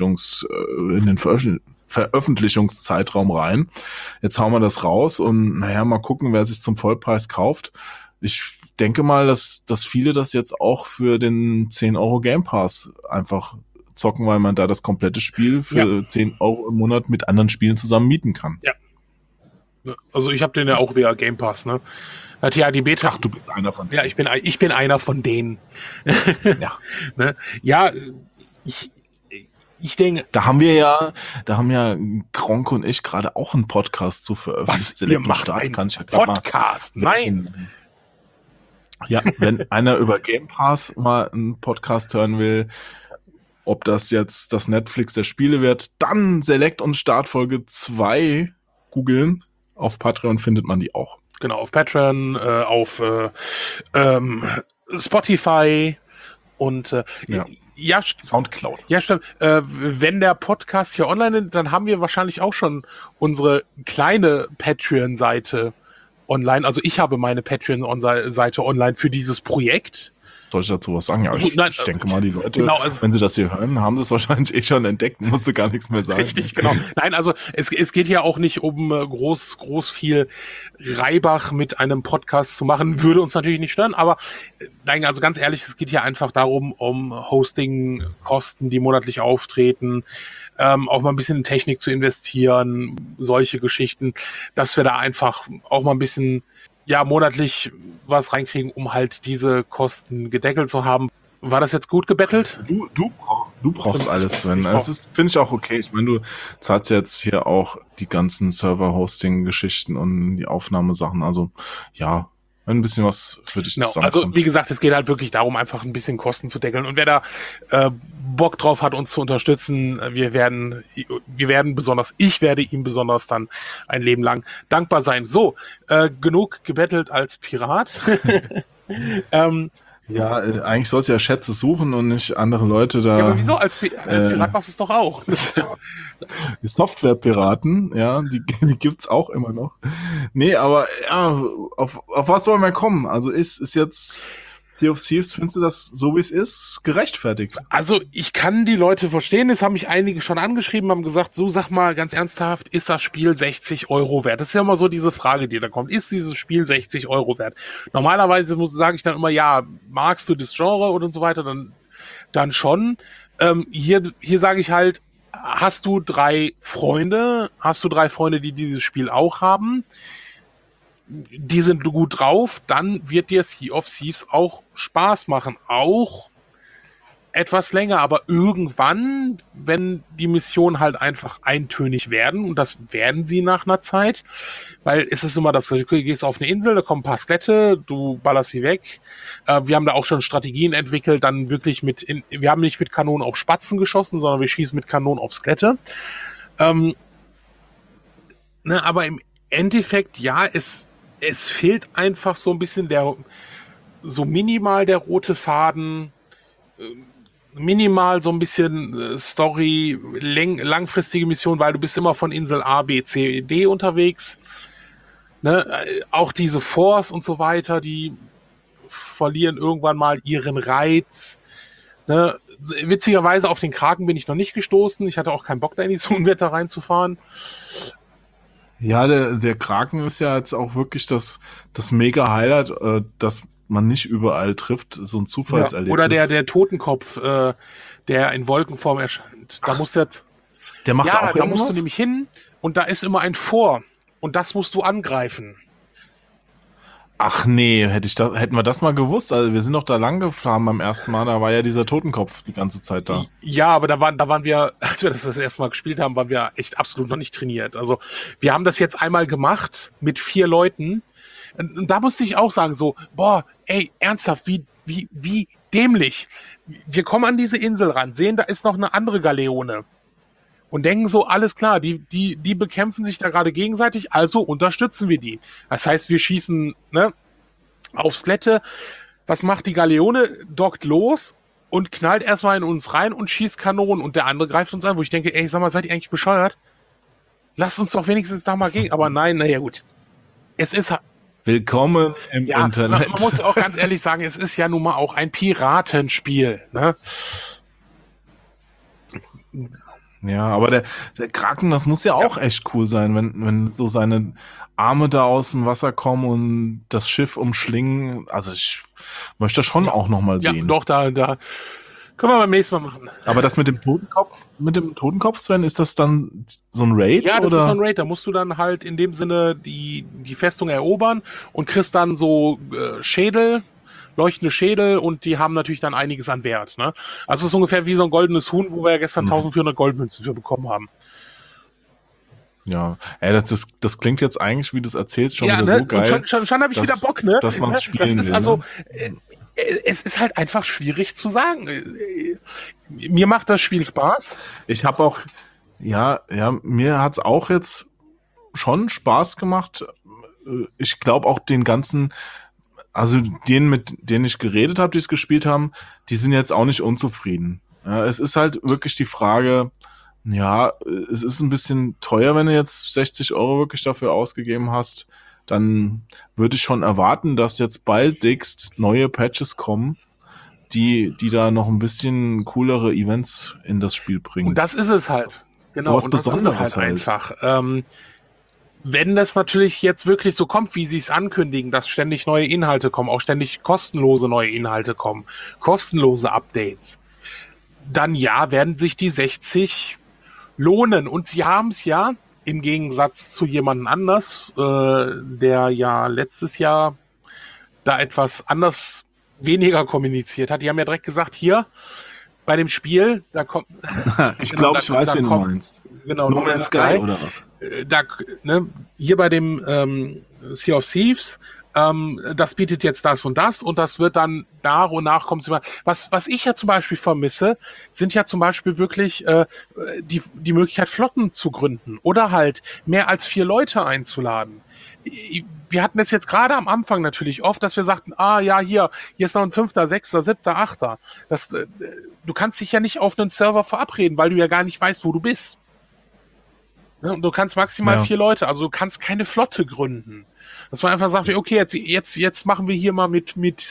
S2: in den Veröffentlichungszeitraum rein. Jetzt hauen wir das raus und mal gucken, wer sich zum Vollpreis kauft. Ich denke mal, dass viele das jetzt auch für den 10 € Game Pass einfach zocken, weil man da das komplette Spiel für 10 € im Monat mit anderen Spielen zusammen mieten kann. Ja.
S1: Also ich habe den ja auch via Game Pass, ne? Hat ja die Beta.
S2: Ach, du bist einer von denen.
S1: Ja, ich bin einer von denen.
S2: Ja.
S1: Ne? Ja, ich denke.
S2: Da haben ja Gronk und ich gerade auch einen Podcast zu veröffentlicht.
S1: Was, ihr macht einen Podcast? Nein.
S2: Ja, wenn einer über Game Pass mal einen Podcast hören will, ob das jetzt das Netflix der Spiele wird, dann Select und Startfolge 2 googeln. Auf Patreon findet man die auch.
S1: Genau, auf Patreon, auf Spotify und ja,
S2: Soundcloud.
S1: Ja, stimmt. Wenn der Podcast hier online ist, dann haben wir wahrscheinlich auch schon unsere kleine Patreon-Seite online. Also ich habe meine Patreon-Seite online für dieses Projekt.
S2: Soll ich dazu was sagen? Ja, ich denke mal, die Leute,
S1: genau, also,
S2: wenn sie das hier hören, haben sie es wahrscheinlich schon entdeckt, musste gar nichts mehr sagen.
S1: Richtig, genau. Nein, also es geht hier auch nicht um groß viel Reibach mit einem Podcast zu machen. Würde uns natürlich nicht stören, aber nein, also ganz ehrlich, es geht hier einfach darum, um Hosting-Kosten, die monatlich auftreten, auch mal ein bisschen in Technik zu investieren, solche Geschichten, dass wir da einfach auch mal ein bisschen monatlich was reinkriegen, um halt diese Kosten gedeckelt zu haben. War das jetzt gut gebettelt?
S2: Du brauchst alles, Sven. Das finde ich auch okay. Ich meine, du zahlst jetzt hier auch die ganzen Server-Hosting-Geschichten und die Aufnahmesachen. Also ja, ein bisschen was für dich zusammenkommt.
S1: Also wie gesagt, es geht halt wirklich darum, einfach ein bisschen Kosten zu deckeln. Und wer da Bock drauf hat, uns zu unterstützen, ich werde ihm besonders dann ein Leben lang dankbar sein. So, genug gebettelt als Pirat.
S2: Ja, eigentlich sollst du ja Schätze suchen und nicht andere Leute da.
S1: Ja, aber wieso? Als Pirat machst du es doch auch.
S2: Die Software-Piraten, ja, die gibt's auch immer noch. Nee, aber ja, auf was wollen wir kommen? Also ist jetzt Sea of Thieves, findest du das, so wie es ist, gerechtfertigt?
S1: Also ich kann die Leute verstehen, es haben mich einige schon angeschrieben, haben gesagt, so sag mal ganz ernsthaft, ist das Spiel 60 Euro wert? Das ist ja immer so diese Frage, die da kommt. Ist dieses Spiel 60 Euro wert? Normalerweise sage ich dann immer, ja, magst du das Genre und so weiter, dann schon. Hier sage ich halt, hast du drei Freunde, die dieses Spiel auch haben? Die sind gut drauf, dann wird dir Sea of Thieves auch Spaß machen. Auch etwas länger, aber irgendwann, wenn die Missionen halt einfach eintönig werden, und das werden sie nach einer Zeit, weil es ist immer das, du gehst auf eine Insel, da kommen ein paar Skelette, du ballerst sie weg. Wir haben da auch schon Strategien entwickelt, dann wirklich wir haben nicht mit Kanonen auf Spatzen geschossen, sondern wir schießen mit Kanonen auf Skelette. Aber im Endeffekt, ja, es fehlt einfach so ein bisschen minimal der rote Faden, minimal so ein bisschen Story, langfristige Mission, weil du bist immer von Insel A, B, C, D unterwegs. Ne? Auch diese Forts und so weiter, die verlieren irgendwann mal ihren Reiz. Ne? Witzigerweise auf den Kraken bin ich noch nicht gestoßen. Ich hatte auch keinen Bock, da in die Unwetter reinzufahren.
S2: Ja, der Kraken ist ja jetzt auch wirklich das Mega-Highlight, dass man nicht überall trifft, so ein Zufallserlebnis.
S1: Oder der Totenkopf, der in Wolkenform erscheint. Da musst du jetzt,
S2: der macht auch
S1: da musst du nämlich hin und da ist immer ein Fort und das musst du angreifen.
S2: Ach nee, hätten wir das mal gewusst. Also wir sind doch da lang gefahren beim ersten Mal, da war ja dieser Totenkopf die ganze Zeit da.
S1: Ja, aber da waren wir, als wir das erste Mal gespielt haben, waren wir echt absolut noch nicht trainiert. Also wir haben das jetzt einmal gemacht mit 4 Leuten. Und da musste ich auch sagen, so, boah, ey, ernsthaft, wie dämlich. Wir kommen an diese Insel ran, sehen, da ist noch eine andere Galeone. Und denken so, alles klar, die bekämpfen sich da gerade gegenseitig, also unterstützen wir die. Das heißt, wir schießen auf Skelette. Was macht die Galeone? Dockt los und knallt erstmal in uns rein und schießt Kanonen und der andere greift uns an, wo ich denke, ey, sag mal, seid ihr eigentlich bescheuert? Lasst uns doch wenigstens da mal gehen. Aber nein, naja gut. Es ist...
S2: Willkommen im Internet.
S1: Man muss auch ganz ehrlich sagen, es ist ja nun mal auch ein Piratenspiel. Ne?
S2: Ja, aber der Kraken, das muss ja auch echt cool sein, wenn so seine Arme da aus dem Wasser kommen und das Schiff umschlingen. Also ich möchte das schon auch nochmal sehen.
S1: Ja, doch, da können wir beim nächsten Mal machen.
S2: Aber das mit dem Totenkopf, Sven, ist das dann so ein Raid?
S1: Ja, das
S2: oder?
S1: ist so ein Raid. Da musst du dann halt in dem Sinne die Festung erobern und kriegst dann so leuchtende Schädel und die haben natürlich dann einiges an Wert. Ne? Also es ist ungefähr wie so ein goldenes Huhn, wo wir ja gestern 1400 Goldmünzen für bekommen haben.
S2: Ja, das klingt jetzt eigentlich, wie du es erzählst, schon wieder so geil.
S1: Schon habe ich wieder Bock, ne?
S2: Dass man es spielen will.
S1: Also, es ist halt einfach schwierig zu sagen. Mir macht das Spiel Spaß.
S2: Ich habe auch, mir hat's auch jetzt schon Spaß gemacht. ich glaube auch den ganzen, also denen, mit denen ich geredet habe, die es gespielt haben, die sind jetzt auch nicht unzufrieden. Ja, es ist halt wirklich die Frage, ja, es ist ein bisschen teuer, wenn du jetzt 60 Euro wirklich dafür ausgegeben hast. Dann würde ich schon erwarten, dass jetzt baldigst neue Patches kommen, die da noch ein bisschen coolere Events in das Spiel bringen.
S1: Und das ist es halt. Genau,
S2: so was
S1: und das ist es halt einfach. Wenn das natürlich jetzt wirklich so kommt, wie sie es ankündigen, dass ständig neue Inhalte kommen, auch ständig kostenlose neue Inhalte kommen, kostenlose Updates, dann ja, werden sich die 60 lohnen. Und sie haben es ja, im Gegensatz zu jemandem anders, der ja letztes Jahr da etwas anders weniger kommuniziert hat. Die haben ja direkt gesagt, hier, bei dem Spiel, da kommt...
S2: ich glaube, ich weiß, wen du meinst.
S1: Genau,
S2: No Man's Sky oder was?
S1: Hier bei dem Sea of Thieves, das bietet jetzt das und das wird dann nach und nach kommt es immer. Was ich ja zum Beispiel vermisse, sind ja zum Beispiel wirklich die Möglichkeit, Flotten zu gründen oder halt mehr als 4 Leute einzuladen. Wir hatten es jetzt gerade am Anfang natürlich oft, dass wir sagten, ja, hier ist noch ein 5., 6., 7., 8. Du kannst dich ja nicht auf einen Server verabreden, weil du ja gar nicht weißt, wo du bist. Und du kannst maximal 4 Leute, also du kannst keine Flotte gründen. Dass man einfach sagt, okay, jetzt machen wir hier mal mit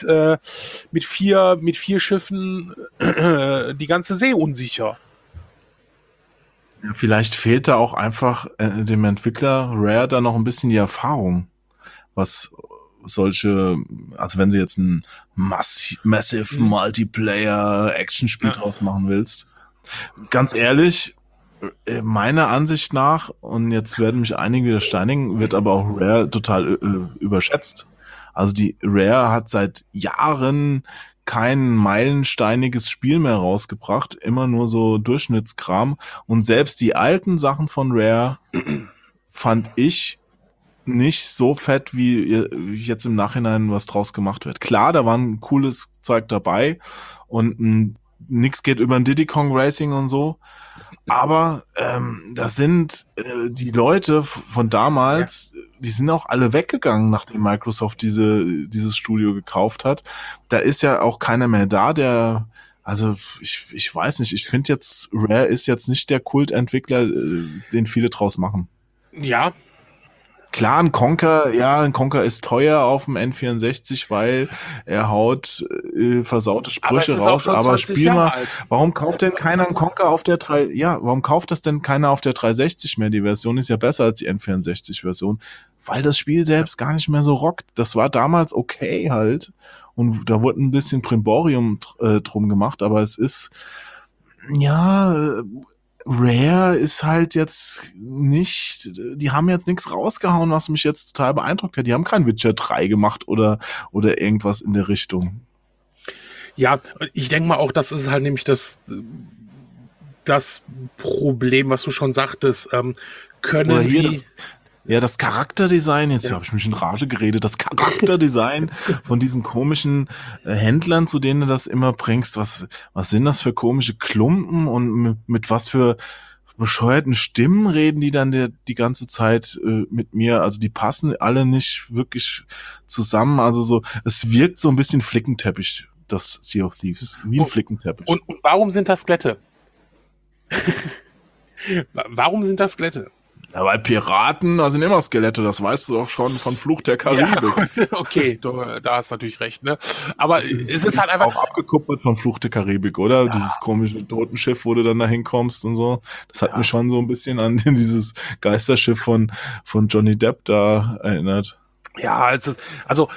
S1: 4 Schiffen die ganze See unsicher.
S2: Ja, vielleicht fehlt da auch einfach dem Entwickler Rare da noch ein bisschen die Erfahrung, was solche, also wenn sie jetzt ein Massive Multiplayer-Action-Spiel draus machen willst. Ganz ehrlich, meiner Ansicht nach, und jetzt werden mich einige wieder steinigen, wird aber auch Rare total überschätzt. Also die Rare hat seit Jahren kein meilensteiniges Spiel mehr rausgebracht, immer nur so Durchschnittskram. Und selbst die alten Sachen von Rare fand ich nicht so fett, wie jetzt im Nachhinein was draus gemacht wird. Klar, da war ein cooles Zeug dabei und nix geht über ein Diddy Kong Racing und so. Aber das sind die Leute von damals, die sind auch alle weggegangen, nachdem Microsoft dieses Studio gekauft hat. Da ist ja auch keiner mehr da, also ich weiß nicht, ich finde jetzt, Rare ist jetzt nicht der Kultentwickler, den viele draus machen.
S1: Ja.
S2: Klar, ein Conker ist teuer auf dem N64, weil er haut versaute Sprüche raus, aber spiel mal, warum kauft denn keiner einen Conker auf der warum kauft das denn keiner auf der 360 mehr? Die Version ist ja besser als die N64-Version, weil das Spiel selbst gar nicht mehr so rockt. Das war damals okay halt und da wurde ein bisschen Primborium drum gemacht, aber es ist, Rare ist halt jetzt nicht, die haben jetzt nichts rausgehauen, was mich jetzt total beeindruckt hat. Die haben kein Witcher 3 gemacht oder irgendwas in der Richtung.
S1: Ja, ich denke mal auch, das ist halt nämlich das Problem, was du schon sagtest. Können sie...
S2: Das Charakterdesign, jetzt habe ich mich in Rage geredet, das Charakterdesign von diesen komischen Händlern, zu denen du das immer bringst, was sind das für komische Klumpen und mit was für bescheuerten Stimmen reden die dann die ganze Zeit mit mir, also die passen alle nicht wirklich zusammen, also so, es wirkt so ein bisschen Flickenteppich, das Sea of Thieves, wie ein Flickenteppich.
S1: Und warum sind das Skelette? Warum sind das Skelette?
S2: Ja, weil Piraten, da sind immer Skelette, das weißt du doch schon von Fluch der Karibik.
S1: Ja, okay, da hast du natürlich recht, ne? Aber es ist halt einfach...
S2: Auch abgekupfert von Fluch der Karibik, oder? Ja. Dieses komische Totenschiff, wo du dann da hinkommst und so. Das hat mich schon so ein bisschen an dieses Geisterschiff von Johnny Depp da erinnert.
S1: Ja, also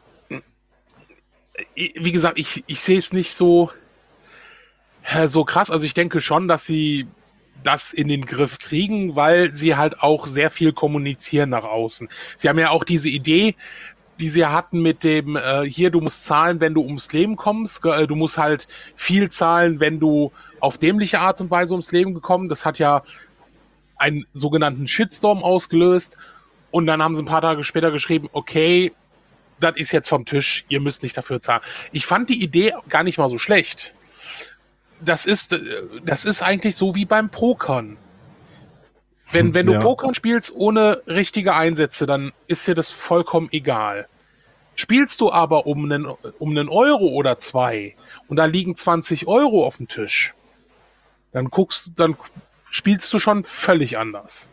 S1: wie gesagt, ich sehe es nicht so krass. Also ich denke schon, dass sie das in den Griff kriegen, weil sie halt auch sehr viel kommunizieren nach außen. Sie haben ja auch diese Idee, die sie hatten mit dem, du musst zahlen, wenn du ums Leben kommst, du musst halt viel zahlen, wenn du auf dämliche Art und Weise ums Leben gekommen. Das hat ja einen sogenannten Shitstorm ausgelöst und dann haben sie ein paar Tage später geschrieben, okay, das ist jetzt vom Tisch, ihr müsst nicht dafür zahlen. Ich fand die Idee gar nicht mal so schlecht. Das ist eigentlich so wie beim Pokern. wenn du Poker spielst ohne richtige Einsätze, dann ist dir das vollkommen egal. Spielst du aber um einen Euro oder 2 und da liegen 20 Euro auf dem Tisch, dann spielst du schon völlig anders.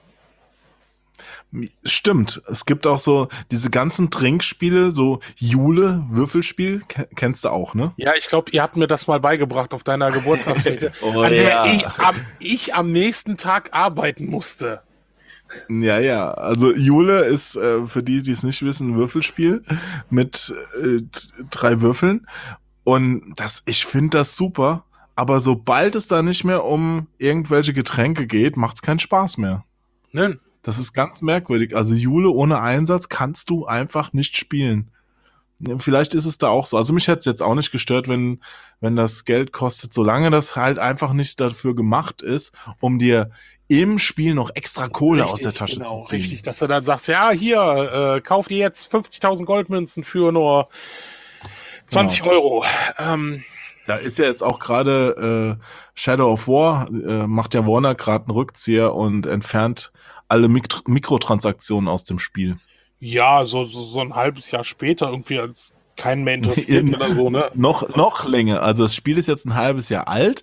S2: Stimmt, es gibt auch so diese ganzen Trinkspiele, so Jule, Würfelspiel, kennst du auch, ne?
S1: Ja, ich glaube, ihr habt mir das mal beigebracht auf deiner Geburtstagsfete, ich am nächsten Tag arbeiten musste.
S2: Ja, also Jule ist, für die es nicht wissen, ein Würfelspiel mit 3 Würfeln und ich finde das super, aber sobald es da nicht mehr um irgendwelche Getränke geht, macht's keinen Spaß mehr.
S1: Nein.
S2: Das ist ganz merkwürdig. Also Jule ohne Einsatz kannst du einfach nicht spielen. Vielleicht ist es da auch so. Also mich hätte es jetzt auch nicht gestört, wenn das Geld kostet, solange das halt einfach nicht dafür gemacht ist, um dir im Spiel noch extra Kohle aus der Tasche zu ziehen.
S1: Richtig, dass du dann sagst, ja, hier, kauf dir jetzt 50.000 Goldmünzen für nur 20 Euro.
S2: Da ist ja jetzt auch gerade Shadow of War, macht ja Warner gerade einen Rückzieher und entfernt alle Mikrotransaktionen aus dem Spiel.
S1: Ja, so ein halbes Jahr später irgendwie, als keinen mehr interessiert oder so, ne?
S2: Noch länger. Also das Spiel ist jetzt ein halbes Jahr alt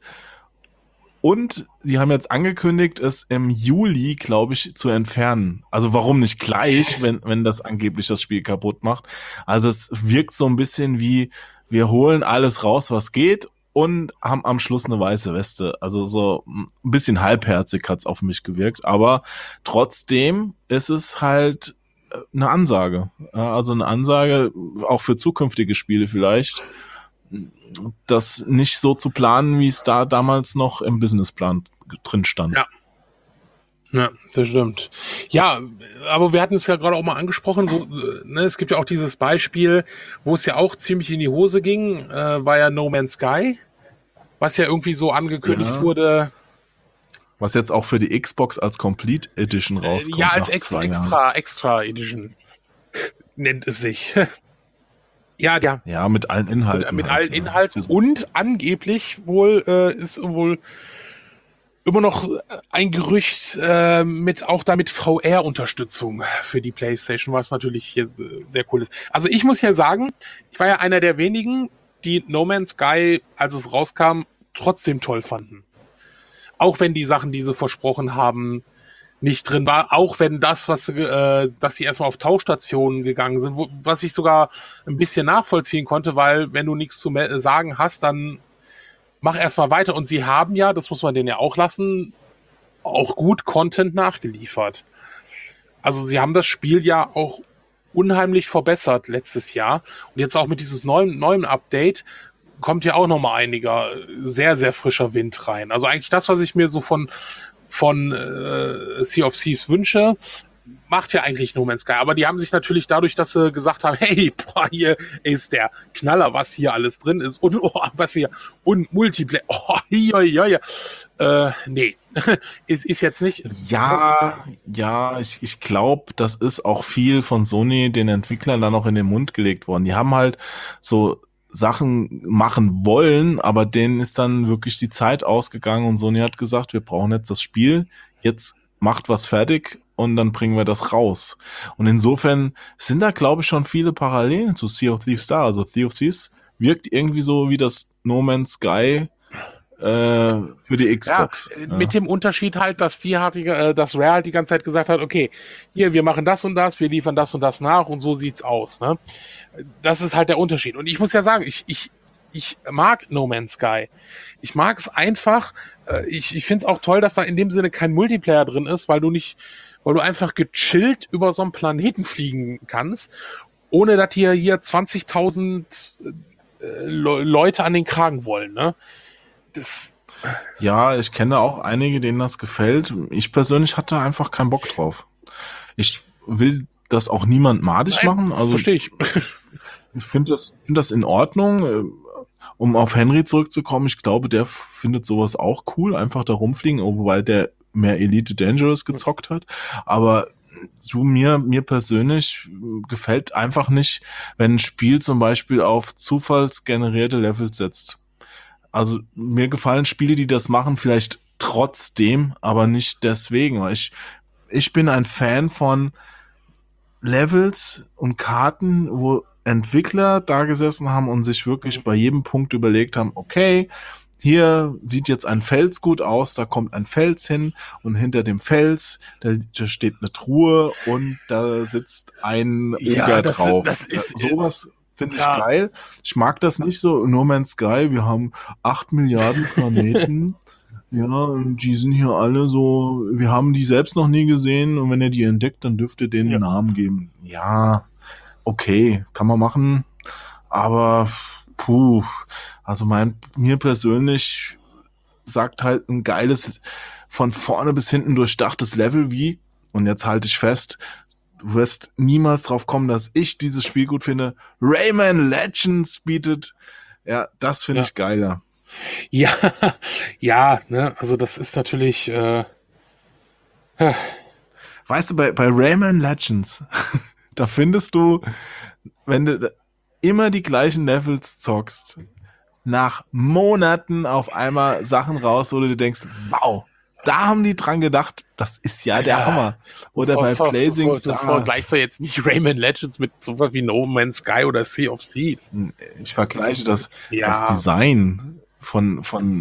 S2: und sie haben jetzt angekündigt, es im Juli, glaube ich, zu entfernen. Also warum nicht gleich, wenn das angeblich das Spiel kaputt macht? Also es wirkt so ein bisschen wie, wir holen alles raus, was geht und haben am Schluss eine weiße Weste. Also so ein bisschen halbherzig hat's auf mich gewirkt, aber trotzdem ist es halt eine Ansage. Also eine Ansage auch für zukünftige Spiele vielleicht, das nicht so zu planen, wie es da damals noch im Businessplan drin stand.
S1: Ja, das stimmt. Ja, aber wir hatten es ja gerade auch mal angesprochen, so, ne, es gibt ja auch dieses Beispiel, wo es ja auch ziemlich in die Hose ging, war ja No Man's Sky, was ja irgendwie so angekündigt wurde.
S2: Was jetzt auch für die Xbox als Complete Edition rauskommt.
S1: Ja, als extra Edition nennt es sich. Ja.
S2: Ja, mit allen Inhalten.
S1: Mit allen Inhalten und angeblich wohl ist wohl immer noch ein Gerücht mit VR-Unterstützung für die PlayStation, was natürlich hier sehr cool ist. Also ich muss ja sagen, ich war ja einer der wenigen, die No Man's Sky, als es rauskam, trotzdem toll fanden. Auch wenn die Sachen, die sie versprochen haben, nicht drin war. Auch wenn dass sie erstmal auf Tauchstationen gegangen sind, was ich sogar ein bisschen nachvollziehen konnte, weil wenn du nichts zu sagen hast, dann mach erstmal weiter. Und sie haben ja, das muss man denen ja auch lassen, auch gut Content nachgeliefert. Also sie haben das Spiel ja auch unheimlich verbessert letztes Jahr. Und jetzt auch mit dieses neuen Update kommt ja auch nochmal einiger sehr, sehr frischer Wind rein. Also eigentlich das, was ich mir so von Sea of Thieves wünsche, macht ja eigentlich No Man's Sky. Aber die haben sich natürlich dadurch, dass sie gesagt haben, hey, boah, hier ist der Knaller, was hier alles drin ist und was hier und Multiplayer. Oh, ja. Nee, ist jetzt nicht.
S2: Ich glaube, das ist auch viel von Sony den Entwicklern dann noch in den Mund gelegt worden. Die haben halt so Sachen machen wollen, aber denen ist dann wirklich die Zeit ausgegangen und Sony hat gesagt, wir brauchen jetzt das Spiel, jetzt macht was fertig und dann bringen wir das raus. Und insofern sind da, glaube ich, schon viele Parallelen zu Sea of Thieves da. Also Sea of Thieves wirkt irgendwie so wie das No Man's Sky für die Xbox.
S1: Ja, mit dem Unterschied halt, dass dass Rare halt die ganze Zeit gesagt hat, okay, hier, wir machen das und das, wir liefern das und das nach und so sieht's aus, ne? Das ist halt der Unterschied. Und ich muss ja sagen, ich mag No Man's Sky. Ich mag es einfach. Ich finde es auch toll, dass da in dem Sinne kein Multiplayer drin ist, weil du einfach gechillt über so einen Planeten fliegen kannst, ohne dass hier 20.000 Leute an den Kragen wollen, ne?
S2: Ja, ich kenne auch einige, denen das gefällt. Ich persönlich hatte einfach keinen Bock drauf. Ich will das auch niemand madig machen. Also
S1: verstehe ich.
S2: Ich finde das in Ordnung. Um auf Henry zurückzukommen, ich glaube, der findet sowas auch cool, einfach da rumfliegen, wobei der mehr Elite Dangerous gezockt hat. Aber mir persönlich gefällt einfach nicht, wenn ein Spiel zum Beispiel auf zufallsgenerierte Levels setzt. Also mir gefallen Spiele, die das machen, vielleicht trotzdem, aber nicht deswegen. Weil ich ich bin ein Fan von Levels und Karten, wo Entwickler da gesessen haben und sich wirklich bei jedem Punkt überlegt haben, okay, hier sieht jetzt ein Fels gut aus, da kommt ein Fels hin und hinter dem Fels, da steht eine Truhe und da sitzt ein Oger drauf.
S1: Das ist
S2: sowas finde ich geil. Ich mag das nicht so, No Man's Sky, wir haben 8 Milliarden Planeten. Ja, und die sind hier alle so, wir haben die selbst noch nie gesehen und wenn ihr die entdeckt, dann dürft ihr denen einen Namen geben. Ja, okay, kann man machen, aber also mir persönlich sagt halt ein geiles, von vorne bis hinten durchdachtes Level wie, und jetzt halte ich fest, du wirst niemals drauf kommen, dass ich dieses Spiel gut finde, Rayman Legends bietet, ja, das finde ich geiler.
S1: Ja, ne, also das ist natürlich,
S2: weißt du, bei Rayman Legends, da findest du, wenn du immer die gleichen Levels zockst, nach Monaten auf einmal Sachen raus, wo du dir denkst, wow, da haben die dran gedacht, das ist ja der Hammer. Oder bei Blazing
S1: Star. Du vergleichst doch jetzt nicht Rayman Legends mit sowas wie No Man's Sky oder Sea of Thieves.
S2: Ich vergleiche das Design von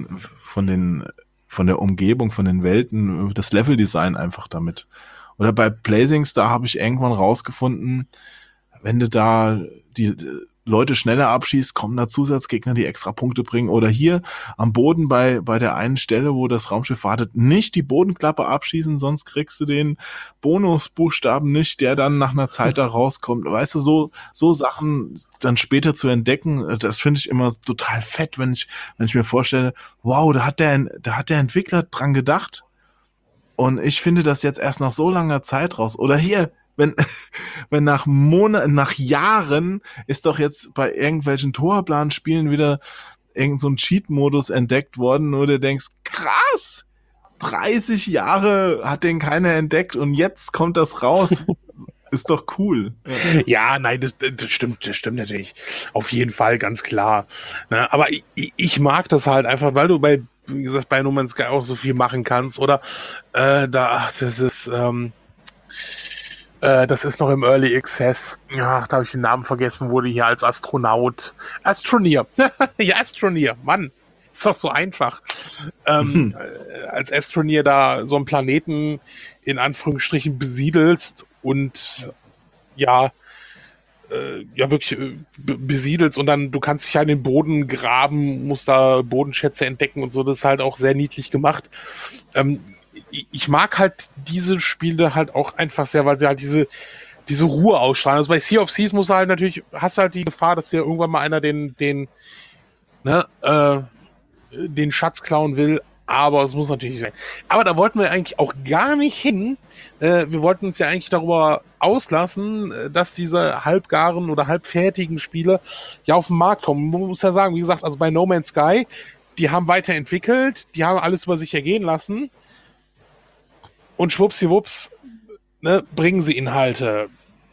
S2: der Umgebung, von den Welten, das Leveldesign einfach damit. Oder bei Blazing Star habe ich irgendwann rausgefunden, wenn du da die Leute schneller abschießt, kommen da Zusatzgegner, die extra Punkte bringen. Oder hier am Boden bei der einen Stelle, wo das Raumschiff wartet, nicht die Bodenklappe abschießen, sonst kriegst du den Bonusbuchstaben nicht, der dann nach einer Zeit da rauskommt. Weißt du, so Sachen dann später zu entdecken, das finde ich immer total fett, wenn ich mir vorstelle, wow, da hat der Entwickler dran gedacht. Und ich finde das jetzt erst nach so langer Zeit raus. Oder hier, wenn nach Monaten, nach Jahren ist doch jetzt bei irgendwelchen Torplan-Spielen wieder irgend so ein Cheat-Modus entdeckt worden, wo du denkst, krass, 30 Jahre hat den keiner entdeckt und jetzt kommt das raus. Ist doch cool.
S1: Ja, nein, das stimmt natürlich. Auf jeden Fall, ganz klar. Ne, aber ich mag das halt einfach, weil du wie gesagt, bei No Man's Sky auch so viel machen kannst. Oder das ist noch im Early Access. Ach, da habe ich den Namen vergessen, wurde hier als Astronaut. Astroneer. Ja, Astroneer. Mann, ist doch so einfach. Als Astroneer da so einen Planeten in Anführungsstrichen besiedelst und wirklich besiedelst und dann, du kannst dich ja in den Boden graben, musst da Bodenschätze entdecken und so. Das ist halt auch sehr niedlich gemacht. Ich mag halt diese Spiele halt auch einfach sehr, weil sie halt diese Ruhe ausstrahlen. Also bei Sea of Thieves hast du halt die Gefahr, dass dir irgendwann mal einer den Schatz klauen will, aber es muss natürlich sein. Aber da wollten wir eigentlich auch gar nicht hin. Wir wollten uns ja eigentlich darüber auslassen, dass diese halbgaren oder halbfertigen Spiele ja auf den Markt kommen. Man muss ja sagen, wie gesagt, also bei No Man's Sky, die haben weiterentwickelt, die haben alles über sich ergehen lassen und schwuppsiwupps, ne, bringen sie Inhalte.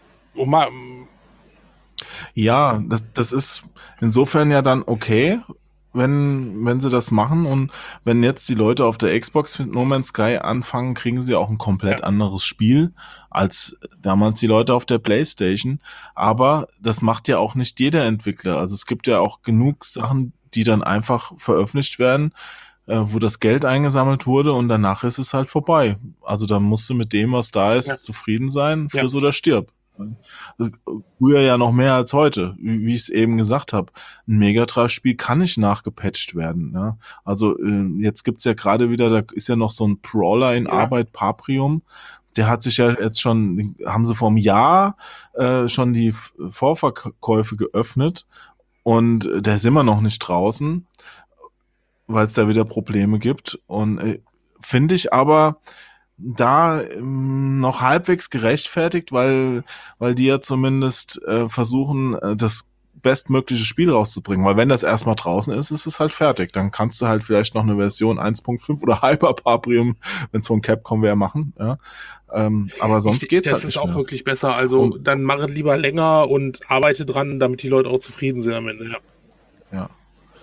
S2: Ja, das ist insofern ja dann okay, wenn sie das machen, und wenn jetzt die Leute auf der Xbox mit No Man's Sky anfangen, kriegen sie auch ein komplett anderes Spiel als damals die Leute auf der PlayStation. Aber das macht ja auch nicht jeder Entwickler. Also es gibt ja auch genug Sachen, die dann einfach veröffentlicht werden, wo das Geld eingesammelt wurde und danach ist es halt vorbei. Also dann musst du mit dem, was da ist, zufrieden sein, friss oder stirb. Früher ja noch mehr als heute, wie ich es eben gesagt habe. Ein Mega-Drive-Spiel kann nicht nachgepatcht werden. Ja? Also jetzt gibt's ja gerade wieder, da ist ja noch so ein Brawler in Arbeit, Paprium. Der hat sich ja jetzt schon, haben sie vor einem Jahr schon die Vorverkäufe geöffnet und der ist immer noch nicht draußen, weil es da wieder Probleme gibt. Und finde ich aber da noch halbwegs gerechtfertigt, weil die ja zumindest versuchen, das bestmögliche Spiel rauszubringen. Weil wenn das erstmal draußen ist, ist es halt fertig. Dann kannst du halt vielleicht noch eine Version 1.5 oder Hyper Paprium, wenn es von Capcom wäre, machen. Ja. Aber sonst geht's halt nicht.
S1: Das ist auch wirklich besser. Also dann mach es lieber länger und arbeite dran, damit die Leute auch zufrieden sind am Ende.
S2: Ja.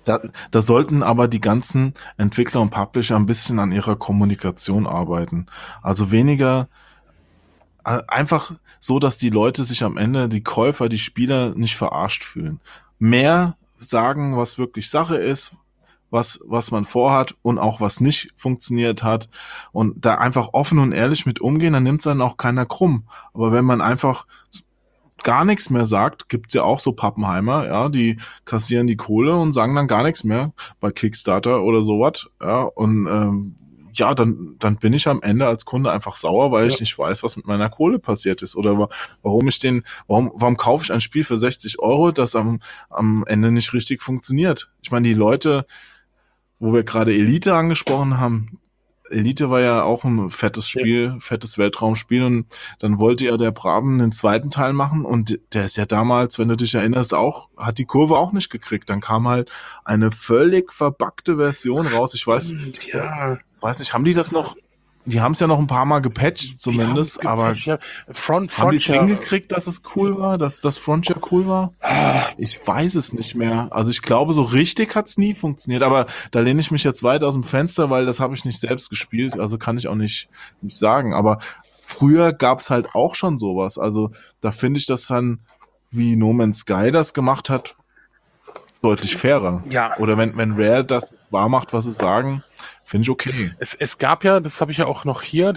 S2: Da sollten aber die ganzen Entwickler und Publisher ein bisschen an ihrer Kommunikation arbeiten. Also weniger einfach so, dass die Leute sich am Ende, die Käufer, die Spieler nicht verarscht fühlen. Mehr sagen, was wirklich Sache ist, was man vorhat und auch was nicht funktioniert hat und da einfach offen und ehrlich mit umgehen, dann nimmt es dann auch keiner krumm. Aber wenn man einfach gar nichts mehr sagt, gibt's ja auch so Pappenheimer, ja, die kassieren die Kohle und sagen dann gar nichts mehr bei Kickstarter oder sowas, ja, und ja, dann bin ich am Ende als Kunde einfach sauer, weil ich nicht weiß, was mit meiner Kohle passiert ist oder warum kaufe ich ein Spiel für 60 Euro, das am Ende nicht richtig funktioniert. Ich meine, die Leute, wo wir gerade Elite angesprochen haben, Elite war ja auch ein fettes Spiel, fettes Weltraumspiel und dann wollte ja der Braben den zweiten Teil machen und der ist ja damals, wenn du dich erinnerst, hat die Kurve auch nicht gekriegt. Dann kam halt eine völlig verbuggte Version raus. Ich weiß nicht, haben die das noch? Die haben es ja noch ein paar Mal gepatcht zumindest, aber haben die es hingekriegt, dass es cool war, dass das Frontier cool war? Ich weiß es nicht mehr. Also ich glaube, so richtig hat es nie funktioniert, aber da lehne ich mich jetzt weit aus dem Fenster, weil das habe ich nicht selbst gespielt, also kann ich auch nicht sagen. Aber früher gab es halt auch schon sowas. Also da finde ich das dann, wie No Man's Sky das gemacht hat, deutlich fairer.
S1: Ja.
S2: Oder wenn Rare das wahr macht, was sie sagen, finde ich okay.
S1: Es gab ja, das habe ich ja auch noch hier,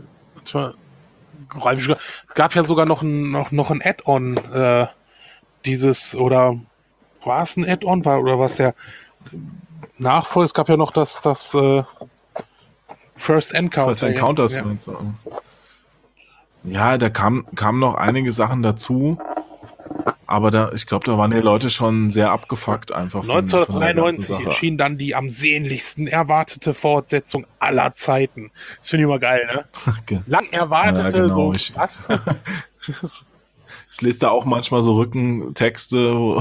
S1: gab ja sogar noch ein Add-on, war es ein Add-on, oder was der Nachfolger, es gab ja noch das First Encounter.
S2: First Encounters. Ja, da kamen noch einige Sachen dazu. Aber ich glaube, da waren die Leute schon sehr abgefuckt einfach.
S1: 1993 erschien dann die am sehnlichsten erwartete Fortsetzung aller Zeiten. Das finde ich immer geil, ne?
S2: Okay.
S1: Lang erwartete,
S2: ja, genau.
S1: Was?
S2: Ich lese da auch manchmal so Rückentexte.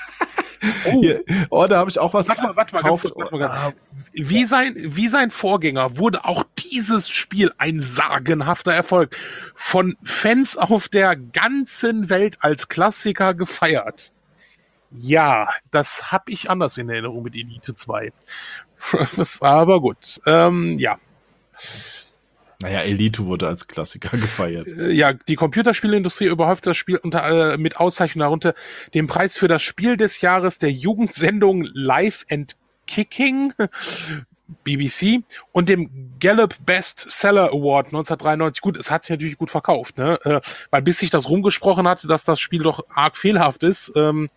S2: Da habe ich auch was
S1: gekauft. Warte mal. Wie sein Vorgänger wurde auch dieses Spiel ein sagenhafter Erfolg. Von Fans auf der ganzen Welt als Klassiker gefeiert. Ja, das habe ich anders in Erinnerung mit Elite 2. Aber gut, ja.
S2: Naja, Elite wurde als Klassiker gefeiert.
S1: Ja, die Computerspielindustrie überhäuft das Spiel mit Auszeichnung darunter den Preis für das Spiel des Jahres der Jugendsendung Live and Kicking, BBC, und dem Gallup Best Seller Award 1993. Gut, es hat sich natürlich gut verkauft, ne? Weil bis sich das rumgesprochen hat, dass das Spiel doch arg fehlhaft ist.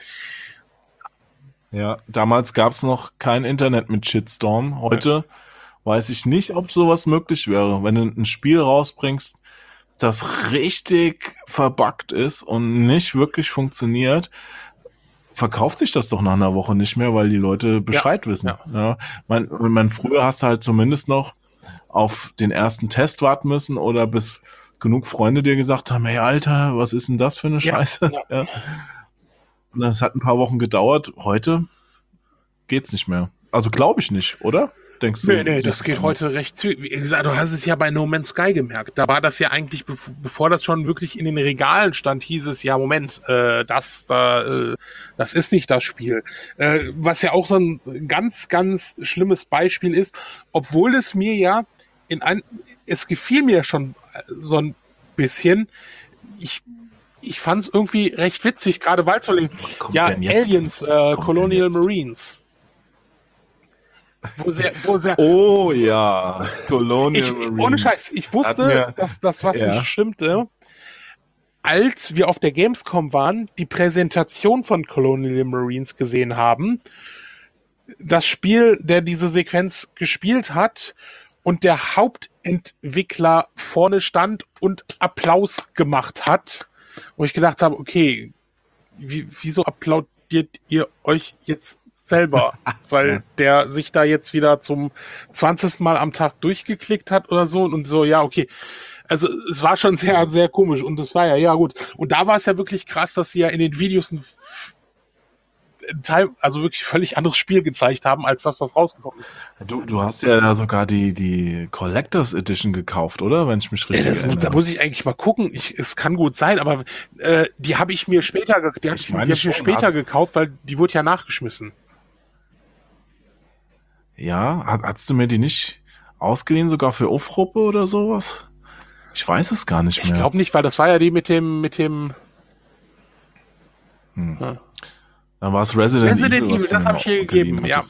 S2: Ja, damals gab es noch kein Internet mit Shitstorm. Heute weiß ich nicht, ob sowas möglich wäre. Wenn du ein Spiel rausbringst, das richtig verbuggt ist und nicht wirklich funktioniert, verkauft sich das doch nach einer Woche nicht mehr, weil die Leute Bescheid wissen. Ja. Früher hast du halt zumindest noch auf den ersten Test warten müssen oder bis genug Freunde dir gesagt haben, hey Alter, was ist denn das für eine Scheiße? Ja. Und das hat ein paar Wochen gedauert. Heute geht's nicht mehr. Also glaube ich nicht, oder? Denkst du?
S1: Nee, das geht heute recht zügig. Wie gesagt, du hast es ja bei No Man's Sky gemerkt. Da war das ja eigentlich, bevor das schon wirklich in den Regalen stand, hieß es, ja, Moment, das ist nicht das Spiel. Was ja auch so ein ganz, ganz schlimmes Beispiel ist, obwohl es mir ja es gefiel mir schon so ein bisschen. Ich fand es irgendwie recht witzig, gerade weil es Aliens, Colonial Marines.
S2: Oh ja, Colonial Marines.
S1: Ohne Scheiß, ich wusste, dass das was nicht stimmte, als wir auf der Gamescom waren, die Präsentation von Colonial Marines gesehen haben, das Spiel, der diese Sequenz gespielt hat und der Hauptentwickler vorne stand und Applaus gemacht hat, wo ich gedacht habe, okay, wieso applaudiert ihr euch jetzt selber, weil der sich da jetzt wieder zum 20. Mal am Tag durchgeklickt hat oder so und so, ja, okay. Also es war schon sehr, sehr komisch und das war ja gut. Und da war es ja wirklich krass, dass sie ja in den Videos also wirklich völlig anderes Spiel gezeigt haben, als das, was rausgekommen ist.
S2: Du hast ja sogar die Collectors Edition gekauft, oder? Wenn ich mich richtig erinnere.
S1: Da muss ich eigentlich mal gucken. Es kann gut sein, aber die habe ich mir später gekauft, weil die wurde ja nachgeschmissen.
S2: Ja, hast du mir die nicht ausgeliehen, sogar für Aufruppe oder sowas? Ich weiß es gar nicht mehr.
S1: Ich glaube nicht, weil das war ja die mit dem
S2: Dann war es Resident Evil,
S1: das habe ich hier gegeben. Ja,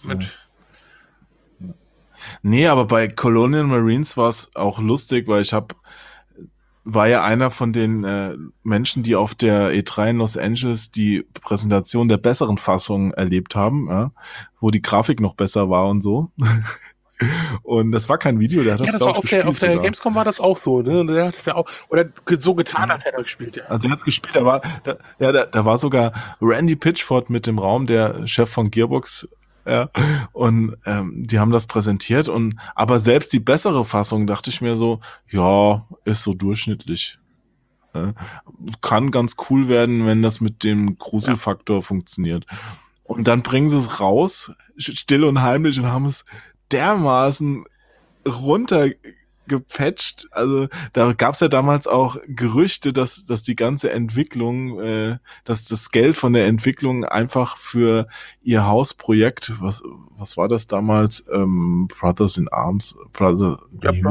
S2: Nee, aber bei Colonial Marines war es auch lustig, weil war ja einer von den Menschen, die auf der E3 in Los Angeles die Präsentation der besseren Fassung erlebt haben, ja, wo die Grafik noch besser war und so. Und das war kein Video, der hat das,
S1: glaube ich, gespielt. Auf der Gamescom war das auch so, ne? Der hat das ja auch, oder so getan, als hätte er gespielt, ja.
S2: Also der hat gespielt, da war sogar Randy Pitchford mit dem Raum, der Chef von Gearbox, ja, und die haben das präsentiert aber selbst die bessere Fassung, dachte ich mir so, ja, ist so durchschnittlich. Kann ganz cool werden, wenn das mit dem Gruselfaktor funktioniert. Und dann bringen sie es raus, still und heimlich, und haben es dermaßen runtergepatcht. Also da gab es ja damals auch Gerüchte, dass die ganze Entwicklung, dass das Geld von der Entwicklung einfach für ihr Hausprojekt, was war das damals? Brothers in Arms, Brothers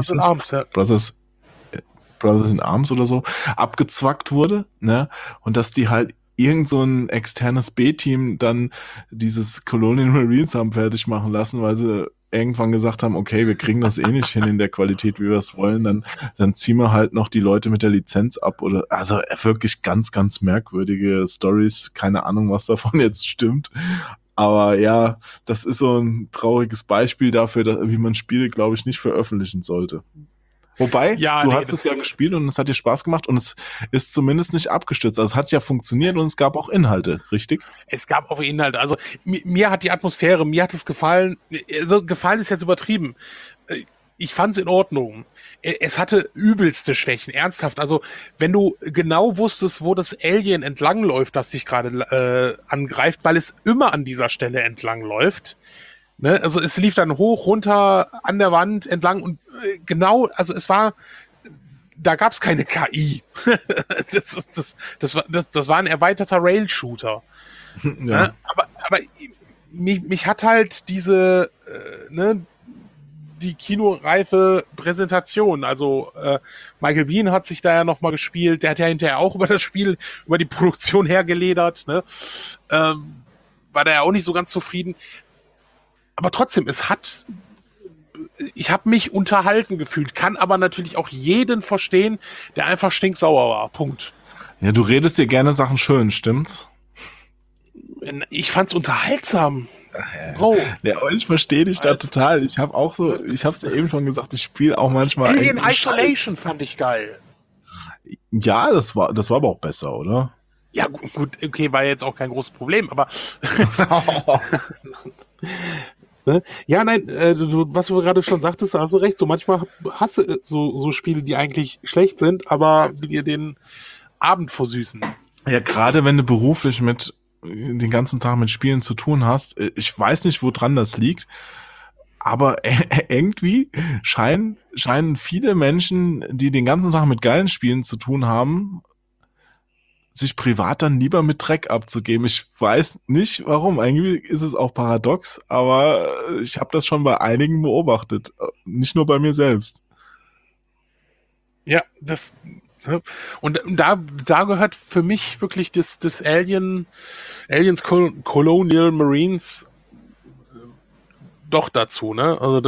S2: in Arms oder so, abgezwackt wurde, ne? Und dass die halt irgend so ein externes B-Team dann dieses Colonial Marines haben fertig machen lassen, weil sie irgendwann gesagt haben, okay, wir kriegen das eh nicht hin in der Qualität, wie wir es wollen, dann ziehen wir halt noch die Leute mit der Lizenz ab oder, also wirklich ganz, ganz merkwürdige Stories, keine Ahnung, was davon jetzt stimmt. Aber ja, das ist so ein trauriges Beispiel dafür, wie man Spiele, glaube ich, nicht veröffentlichen sollte. Wobei, du hast es ja gespielt und es hat dir Spaß gemacht und es ist zumindest nicht abgestürzt. Also es hat ja funktioniert und es gab auch Inhalte, richtig?
S1: Es gab auch Inhalte. Also mir hat die Atmosphäre, mir hat es gefallen. Also gefallen ist jetzt übertrieben. Ich fand es in Ordnung. Es hatte übelste Schwächen, ernsthaft. Also wenn du genau wusstest, wo das Alien entlangläuft, das sich gerade angreift, weil es immer an dieser Stelle entlangläuft. Ne? Also es lief dann hoch, runter, an der Wand entlang und genau, also da gab es keine KI. Das war ein erweiterter Rail-Shooter. Ja. Ne? Aber mich hat halt diese, die kinoreife Präsentation, also Michael Biehn hat sich da ja nochmal gespielt, der hat ja hinterher auch über das Spiel, über die Produktion hergeledert, ne? War da ja auch nicht so ganz zufrieden. Aber trotzdem, ich habe mich unterhalten gefühlt, kann aber natürlich auch jeden verstehen, der einfach stinksauer war. Punkt.
S2: Ja, du redest dir gerne Sachen schön, stimmt's?
S1: Ich fand's unterhaltsam. So.
S2: Ja, ich verstehe dich da total. Ich hab's ja eben schon gesagt, ich spiele auch manchmal.
S1: Alien Isolation fand ich geil.
S2: Ja, das war aber auch besser, oder?
S1: Ja, gut, okay, war jetzt auch kein großes Problem, aber ja, nein, was du gerade schon sagtest, da hast du recht. So manchmal hast du so Spiele, die eigentlich schlecht sind, aber die dir den Abend versüßen.
S2: Ja, gerade wenn du beruflich den ganzen Tag mit Spielen zu tun hast. Ich weiß nicht, woran das liegt, aber irgendwie scheinen viele Menschen, die den ganzen Tag mit geilen Spielen zu tun haben, sich privat dann lieber mit Dreck abzugeben. Ich weiß nicht, warum. Eigentlich ist es auch paradox, aber ich habe das schon bei einigen beobachtet. Nicht nur bei mir selbst.
S1: Ja, und da gehört für mich wirklich das Aliens Colonial Marines doch dazu, ne? Also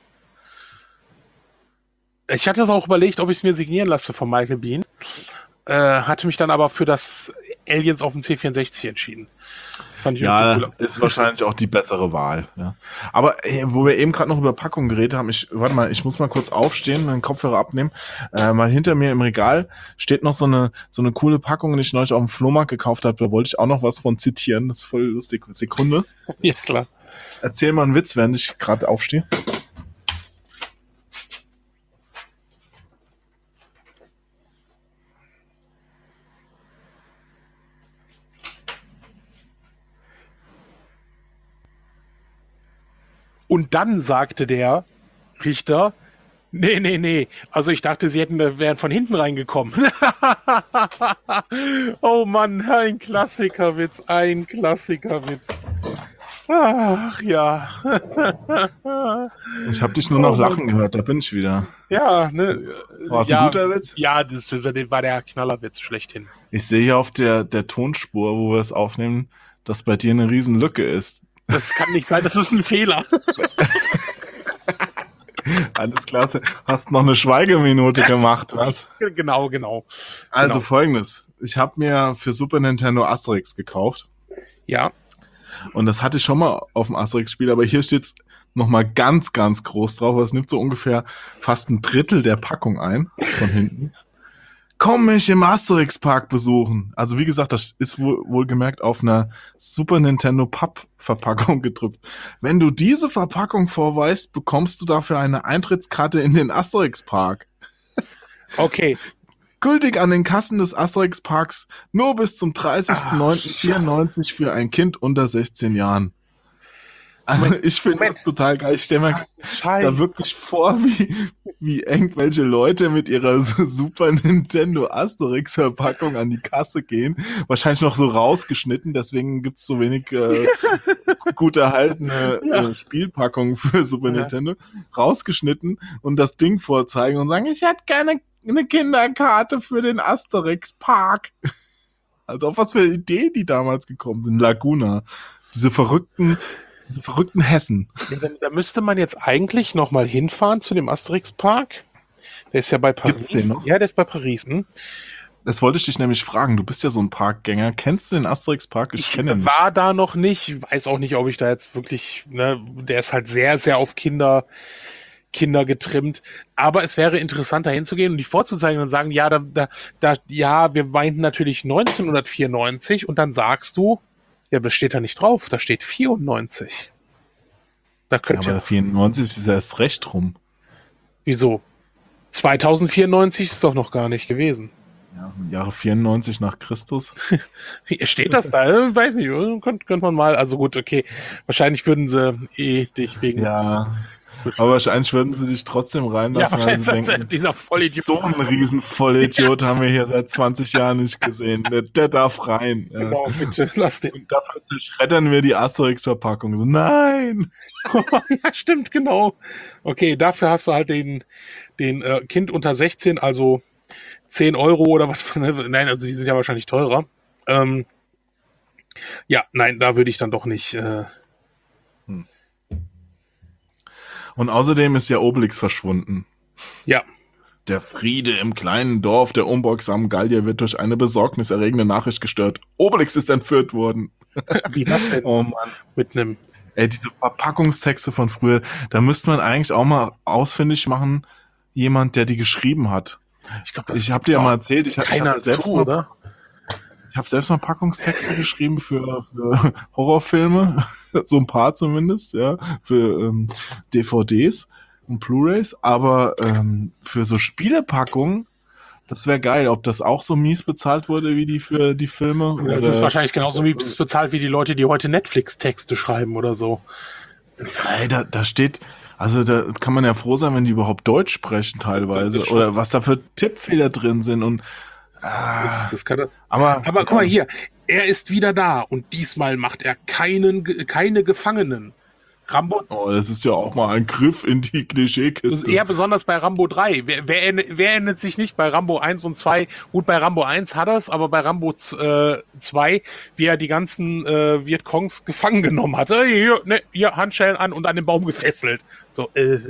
S1: ich hatte es auch überlegt, ob ich es mir signieren lasse von Michael Biehn. Hatte mich dann aber für das Aliens auf dem C64 entschieden. Das fand ich
S2: cooler. Ist wahrscheinlich auch die bessere Wahl. Ja. Aber wo wir eben gerade noch über Packungen geredet haben, ich muss mal kurz aufstehen, meinen Kopfhörer abnehmen. Mal hinter mir im Regal steht noch so eine coole Packung, die ich neulich auf dem Flohmarkt gekauft habe. Da wollte ich auch noch was von zitieren. Das ist voll lustig. Sekunde.
S1: Ja, klar.
S2: Erzähl mal einen Witz, während ich gerade aufstehe.
S1: Und dann sagte der Richter, nee, also ich dachte, wären von hinten reingekommen. Oh Mann, ein Klassikerwitz. Ach ja.
S2: Ich habe dich nur noch lachen gehört, da bin ich wieder.
S1: Ja, ne?
S2: War es ein guter Witz?
S1: Ja, das war der Knallerwitz schlechthin.
S2: Ich sehe hier auf der Tonspur, wo wir es aufnehmen, dass bei dir eine riesen Lücke ist.
S1: Das kann nicht sein, das ist ein Fehler.
S2: Alles klasse. Hast noch eine Schweigeminute gemacht, was?
S1: Genau.
S2: Also
S1: genau.
S2: Folgendes. Ich habe mir für Super Nintendo Asterix gekauft.
S1: Ja.
S2: Und das hatte ich schon mal auf dem Asterix-Spiel, aber hier steht's nochmal ganz, ganz groß drauf. Es nimmt so ungefähr fast ein Drittel der Packung ein, von hinten. Komm mich im Asterix-Park besuchen. Also wie gesagt, das ist wohlgemerkt auf einer Super Nintendo Papp-Verpackung gedrückt. Wenn du diese Verpackung vorweist, bekommst du dafür eine Eintrittskarte in den Asterix-Park.
S1: Okay.
S2: Gültig an den Kassen des Asterix-Parks nur bis zum 30.09.94 für ein Kind unter 16 Jahren. Also ich finde das total geil. Ich stelle mir da wirklich vor, wie irgendwelche Leute mit ihrer Super Nintendo Asterix-Verpackung an die Kasse gehen. Wahrscheinlich noch so rausgeschnitten, deswegen gibt's so wenig gut erhaltene Spielpackungen für Super Nintendo. Rausgeschnitten und das Ding vorzeigen und sagen, ich hätte gerne eine Kinderkarte für den Asterix-Park. Also auf was für Ideen die damals gekommen sind. Laguna. Diese verrückten Hessen.
S1: Ja, da müsste man jetzt eigentlich noch mal hinfahren zu dem Asterix-Park. Der ist ja bei Paris.
S2: Gibt's den noch?
S1: Ja, der ist bei Paris.
S2: Das wollte ich dich nämlich fragen. Du bist ja so ein Parkgänger. Kennst du den Asterix-Park?
S1: Ich
S2: kenne ihn nicht.
S1: war da noch nicht. Weiß auch nicht, ob ich da jetzt wirklich, der ist halt sehr, sehr auf Kinder getrimmt. Aber es wäre interessant, da hinzugehen und die vorzuzeigen und sagen, ja, wir meinten natürlich 1994 und dann sagst du, ja, das steht da nicht drauf, da steht 94. Da könnt
S2: aber 94 ist erst recht rum.
S1: Wieso? 2094 ist doch noch gar nicht gewesen.
S2: Ja, Jahre 94 nach Christus.
S1: Steht das da? Weiß nicht, könnte man mal, also gut, okay. Wahrscheinlich würden sie dich wegen...
S2: Ja, aber wahrscheinlich würden sie sich trotzdem reinlassen,
S1: ja,
S2: weil sie denken,
S1: dieser Vollidiot.
S2: So einen riesen Vollidiot haben wir hier seit 20 Jahren nicht gesehen. Der darf rein.
S1: Genau, bitte, lass den.
S2: Und dafür zerschreddern wir die Asterix-Verpackung. So, nein!
S1: Ja, stimmt, genau. Okay, dafür hast du halt den Kind unter 16, also 10 Euro oder was. Nein, also die sind ja wahrscheinlich teurer. Ja, nein, da würde ich dann doch nicht...
S2: Und außerdem ist ja Obelix verschwunden.
S1: Ja.
S2: Der Friede im kleinen Dorf der unbeugsamen Gallier wird durch eine besorgniserregende Nachricht gestört. Obelix ist entführt worden.
S1: Wie das denn?
S2: Oh Mann.
S1: Mit einem...
S2: diese Verpackungstexte von früher, da müsste man eigentlich auch mal ausfindig machen, jemand, der die geschrieben hat. Ich habe dir ja mal erzählt, ich habe selbst mal Packungstexte geschrieben für Horrorfilme, so ein paar zumindest, ja, für DVDs und Blu-rays, aber für so Spielepackungen, das wäre geil, ob das auch so mies bezahlt wurde wie die für die Filme.
S1: Ja, das ist wahrscheinlich genauso mies bezahlt wie die Leute, die heute Netflix-Texte schreiben oder so.
S2: Ey, da steht, also da kann man ja froh sein, wenn die überhaupt Deutsch sprechen teilweise oder was da für Tippfehler drin sind und
S1: das kann er.
S2: Aber
S1: guck mal hier, er ist wieder da und diesmal macht er keine Gefangenen. Rambo.
S2: Oh, das ist ja auch mal ein Griff in die Klischeekiste.
S1: Das ist eher besonders bei Rambo 3. Wer erinnert sich nicht bei Rambo 1 und 2? Gut, bei Rambo 1 hat er es, aber bei Rambo 2, wie er die ganzen Vietcongs gefangen genommen hatte. Hier Handschellen an und an den Baum gefesselt. So,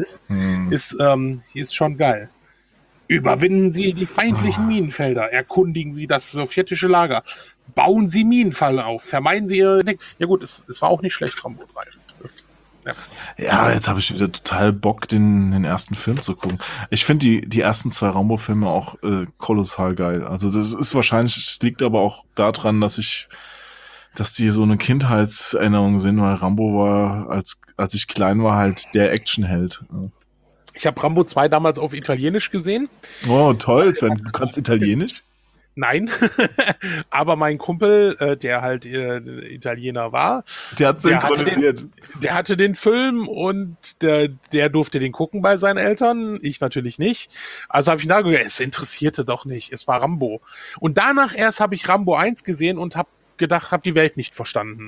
S1: ist schon geil. Überwinden Sie die feindlichen Minenfelder, erkundigen Sie das sowjetische Lager, bauen Sie Minenfallen auf, vermeiden Sie Ihre... Ja gut, es war auch nicht schlecht, Rambo 3.
S2: Ja, jetzt habe ich wieder total Bock, den ersten Film zu gucken. Ich finde die ersten 2 Rambo-Filme auch kolossal geil. Also das ist wahrscheinlich, es liegt aber auch daran, dass die so eine Kindheitserinnerung sind, weil Rambo war, als ich klein war, halt der Actionheld.
S1: Ich habe Rambo 2 damals auf Italienisch gesehen.
S2: Oh, toll, Sven, du kannst Italienisch?
S1: Nein, aber mein Kumpel, der halt Italiener war,
S2: der hat synchronisiert.
S1: Der hatte den Film und der durfte den gucken bei seinen Eltern, ich natürlich nicht. Also habe ich da gesagt, es interessierte doch nicht, es war Rambo. Und danach erst habe ich Rambo 1 gesehen und habe gedacht, habe die Welt nicht verstanden.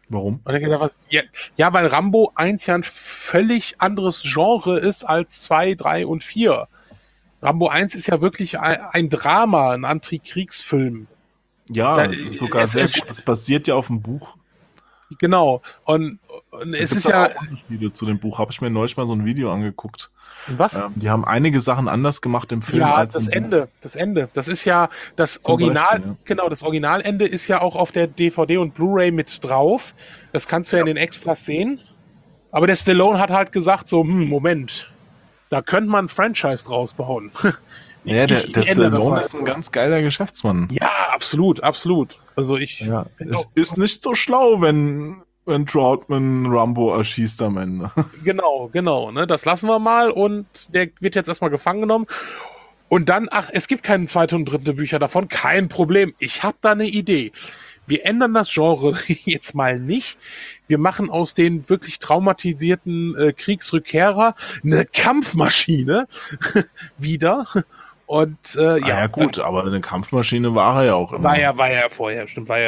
S2: Warum?
S1: Und ich dachte, ja, weil Rambo 1 ja ein völlig anderes Genre ist als 2, 3 und 4. Rambo 1 ist ja wirklich ein Drama, ein Antikriegsfilm.
S2: Ja, sogar sehr gut. Das basiert ja auf dem Buch.
S1: Genau. Und es ist ja
S2: auch Unterschiede zu dem Buch. Habe ich mir neulich mal so ein Video angeguckt.
S1: Was?
S2: Die haben einige Sachen anders gemacht im Film.
S1: Ja, als das Ende. Das ist ja das Original.
S2: Beispiel, ja.
S1: Genau, das Originalende ist ja auch auf der DVD und Blu-ray mit drauf. Das kannst du ja in den Extras sehen. Aber der Stallone hat halt gesagt so, Moment, da könnte man ein Franchise draus bauen.
S2: Ja, der Stallone ist ein ganz geiler Geschäftsmann.
S1: Ja, absolut. Also es
S2: ist nicht so schlau, wenn Troutman Rambo erschießt am Ende.
S1: Genau, ne? Das lassen wir mal und der wird jetzt erstmal gefangen genommen. Und dann, es gibt keine zweite und dritte Bücher davon, kein Problem. Ich habe da eine Idee. Wir ändern das Genre jetzt mal nicht. Wir machen aus den wirklich traumatisierten Kriegsrückkehrer eine Kampfmaschine wieder. Und
S2: ja gut, aber eine Kampfmaschine war er ja auch immer.
S1: War ja vorher.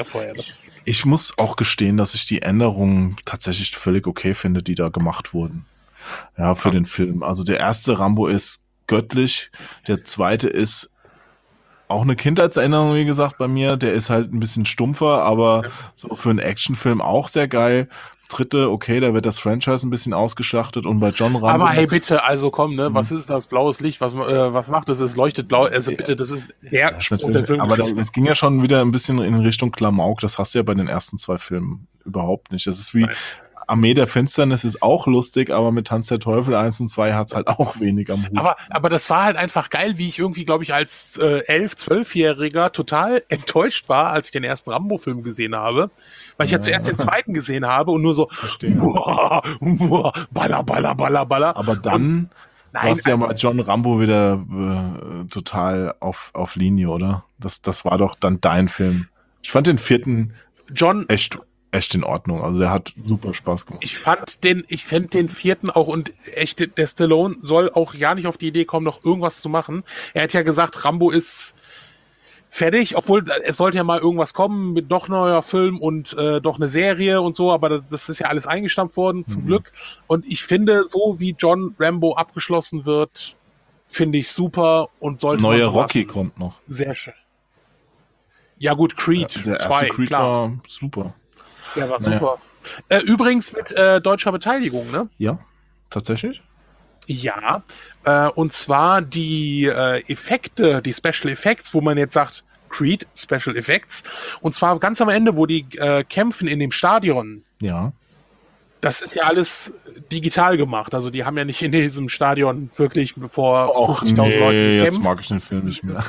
S2: Ich muss auch gestehen, dass ich die Änderungen tatsächlich völlig okay finde, die da gemacht wurden. Ja, für den Film. Also der erste Rambo ist göttlich, der zweite ist auch eine Kindheitserinnerung, wie gesagt, bei mir. Der ist halt ein bisschen stumpfer, aber so für einen Actionfilm auch sehr geil. Dritte, okay, da wird das Franchise ein bisschen ausgeschlachtet und bei John Rambo...
S1: Aber hey, bitte, also komm, ne, was ist das? Blaues Licht, was macht das? Es leuchtet blau, also bitte, das ist der Spruch der Film.
S2: Aber das ging ja schon wieder ein bisschen in Richtung Klamauk, das hast du ja bei den ersten 2 Filmen überhaupt nicht. Das ist wie Armee der Finsternis ist auch lustig, aber mit Tanz der Teufel 1 und 2 hat's halt auch wenig am Hut.
S1: Aber das war halt einfach geil, wie ich irgendwie, glaube ich, als 11-, 12-Jähriger total enttäuscht war, als ich den ersten Rambo-Film gesehen habe. Weil ich ja zuerst den zweiten gesehen habe und nur so Baller.
S2: Aber dann warst du ja mal John Rambo wieder total auf Linie, oder? Das war doch dann dein Film. Ich fand den vierten echt in Ordnung. Also der hat super Spaß gemacht.
S1: Ich fand den vierten auch und echt, der Stallone soll auch ja nicht auf die Idee kommen, noch irgendwas zu machen. Er hat ja gesagt, Rambo ist fertig, obwohl es sollte ja mal irgendwas kommen mit noch neuer Film und doch eine Serie und so, aber das ist ja alles eingestampft worden, zum Glück. Und ich finde, so wie John Rambo abgeschlossen wird, finde ich super und sollte
S2: neue Rocky kommt noch.
S1: Sehr schön. Ja gut, Creed 2,
S2: der erste Creed war super.
S1: Ja, war super. Übrigens mit deutscher Beteiligung, ne?
S2: Ja, tatsächlich?
S1: Ja, und zwar die Effekte, die Special Effects, wo man jetzt sagt, Creed Special Effects, und zwar ganz am Ende, wo die kämpfen in dem Stadion.
S2: Ja.
S1: Das ist ja alles digital gemacht, also die haben ja nicht in diesem Stadion wirklich vor 50.000 Leuten gekämpft.
S2: Jetzt mag ich den Film nicht mehr.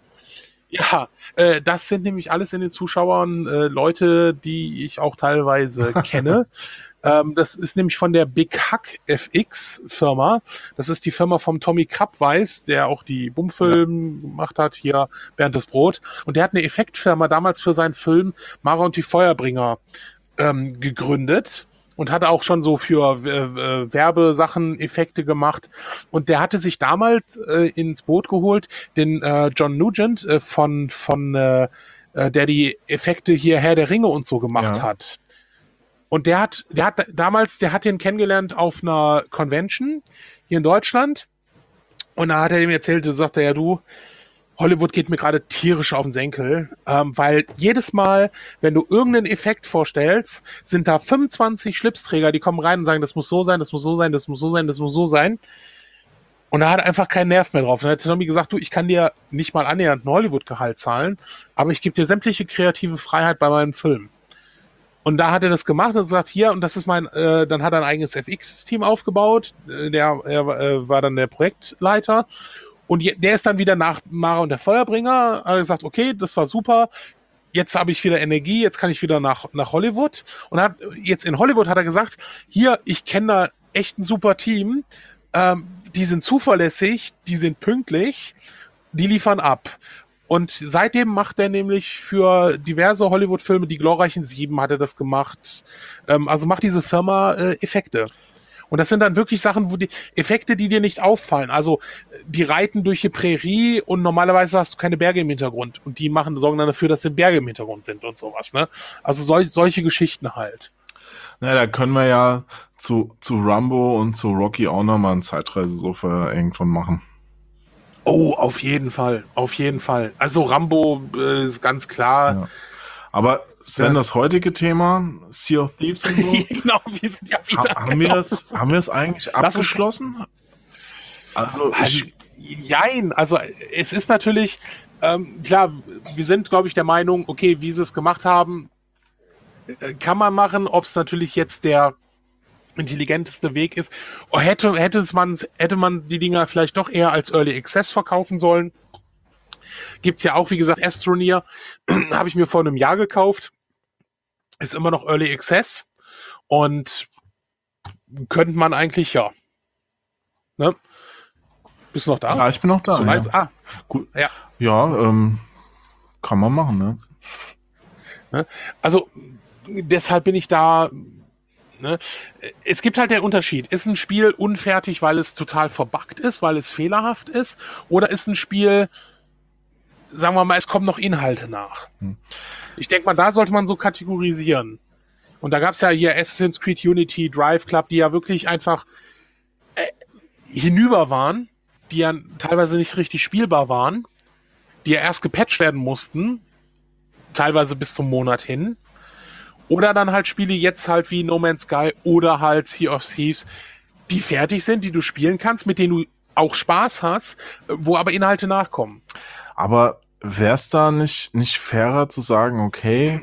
S1: Das sind nämlich alles in den Zuschauern Leute, die ich auch teilweise kenne. Das ist nämlich von der Big Hack FX Firma. Das ist die Firma vom Tommy Krabweis, der auch die Bummfilme gemacht hat, hier Bernd das Brot. Und der hat eine Effektfirma damals für seinen Film Mara und die Feuerbringer gegründet. Und hat auch schon so für Werbesachen Effekte gemacht. Und der hatte sich damals ins Boot geholt, den John Nugent der die Effekte hier Herr der Ringe und so gemacht hat. Und der hat den kennengelernt auf einer Convention hier in Deutschland. Und da hat er ihm erzählt, sagt er, ja du, Hollywood geht mir gerade tierisch auf den Senkel, weil jedes Mal, wenn du irgendeinen Effekt vorstellst, sind da 25 Schlipsträger, die kommen rein und sagen, das muss so sein, das muss so sein, das muss so sein, das muss so sein. Und da hat er einfach keinen Nerv mehr drauf. Und dann hat Tommy gesagt, du, ich kann dir nicht mal annähernd ein Hollywood-Gehalt zahlen, aber ich gebe dir sämtliche kreative Freiheit bei meinem Film. Und da hat er das gemacht und gesagt, hier, und das ist dann hat er ein eigenes FX-Team aufgebaut, er war dann der Projektleiter. Und der ist dann wieder nach Mara und der Feuerbringer, hat gesagt, okay, das war super, jetzt habe ich wieder Energie, jetzt kann ich wieder nach Hollywood. Und jetzt in Hollywood hat er gesagt, hier, ich kenne da echt ein super Team, die sind zuverlässig, die sind pünktlich, die liefern ab. Und seitdem macht er nämlich für diverse Hollywood-Filme, die glorreichen 7 hat er das gemacht, also macht diese Firma Effekte. Und das sind dann wirklich Sachen, wo die Effekte, die dir nicht auffallen. Also die reiten durch die Prärie und normalerweise hast du keine Berge im Hintergrund. Und die sorgen dann dafür, dass die Berge im Hintergrund sind und sowas. Ne? Also solche Geschichten halt.
S2: Na, da können wir ja zu Rambo und zu Rocky auch nochmal eine Zeitreisesofa irgendwann machen.
S1: Oh, auf jeden Fall. Auf jeden Fall. Also Rambo ist ganz klar.
S2: Ja. Aber Sven, das heutige Thema, Sea of Thieves und so.
S1: Genau, wir sind ja wieder.
S2: Haben wir es eigentlich abgeschlossen?
S1: Also jein. Also es ist natürlich, klar, wir sind, glaube ich, der Meinung, okay, wie sie es gemacht haben, kann man machen. Ob es natürlich jetzt der intelligenteste Weg ist. Hätte man die Dinger vielleicht doch eher als Early Access verkaufen sollen. Gibt's ja auch, wie gesagt, Astroneer. Habe ich mir vor einem Jahr gekauft. Ist immer noch Early Access. Und könnte man eigentlich, ja. Ne? Bist du noch da?
S2: Ja, ich bin noch da.
S1: Ja.
S2: Gut. Ja, kann man machen,
S1: ne? Also, deshalb bin ich da. Ne? Es gibt halt den Unterschied. Ist ein Spiel unfertig, weil es total verbuggt ist, weil es fehlerhaft ist? Oder ist ein Spiel, sagen wir mal, es kommen noch Inhalte nach? Ich denke mal, da sollte man so kategorisieren. Und da gab es ja hier Assassin's Creed Unity, Drive Club, die ja wirklich einfach hinüber waren, die ja teilweise nicht richtig spielbar waren, die ja erst gepatcht werden mussten, teilweise bis zum Monat hin. Oder dann halt Spiele jetzt halt wie No Man's Sky oder halt Sea of Thieves, die fertig sind, die du spielen kannst, mit denen du auch Spaß hast, wo aber Inhalte nachkommen.
S2: Aber wäre es da nicht fairer zu sagen, okay,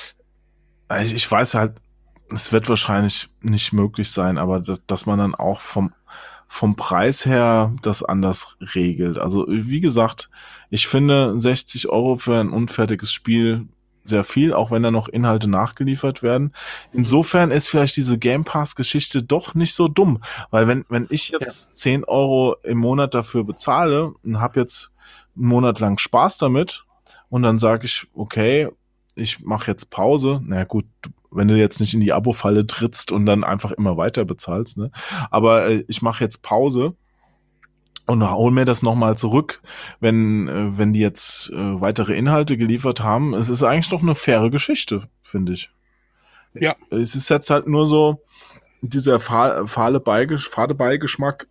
S2: ich weiß halt, es wird wahrscheinlich nicht möglich sein, aber dass man dann auch vom Preis her das anders regelt. Also wie gesagt, ich finde 60 € für ein unfertiges Spiel sehr viel, auch wenn da noch Inhalte nachgeliefert werden. Insofern ist vielleicht diese Game Pass-Geschichte doch nicht so dumm, weil wenn ich jetzt 10 € im Monat dafür bezahle und habe jetzt einen Monat lang Spaß damit und dann sage ich, okay, ich mache jetzt Pause, na gut, wenn du jetzt nicht in die Abo-Falle trittst und dann einfach immer weiter bezahlst, ne? Aber ich mache jetzt Pause und hol mir das nochmal zurück, wenn die jetzt weitere Inhalte geliefert haben. Es ist eigentlich doch eine faire Geschichte, finde ich.
S1: Ja.
S2: Es ist jetzt halt nur so dieser fade Beigeschmack,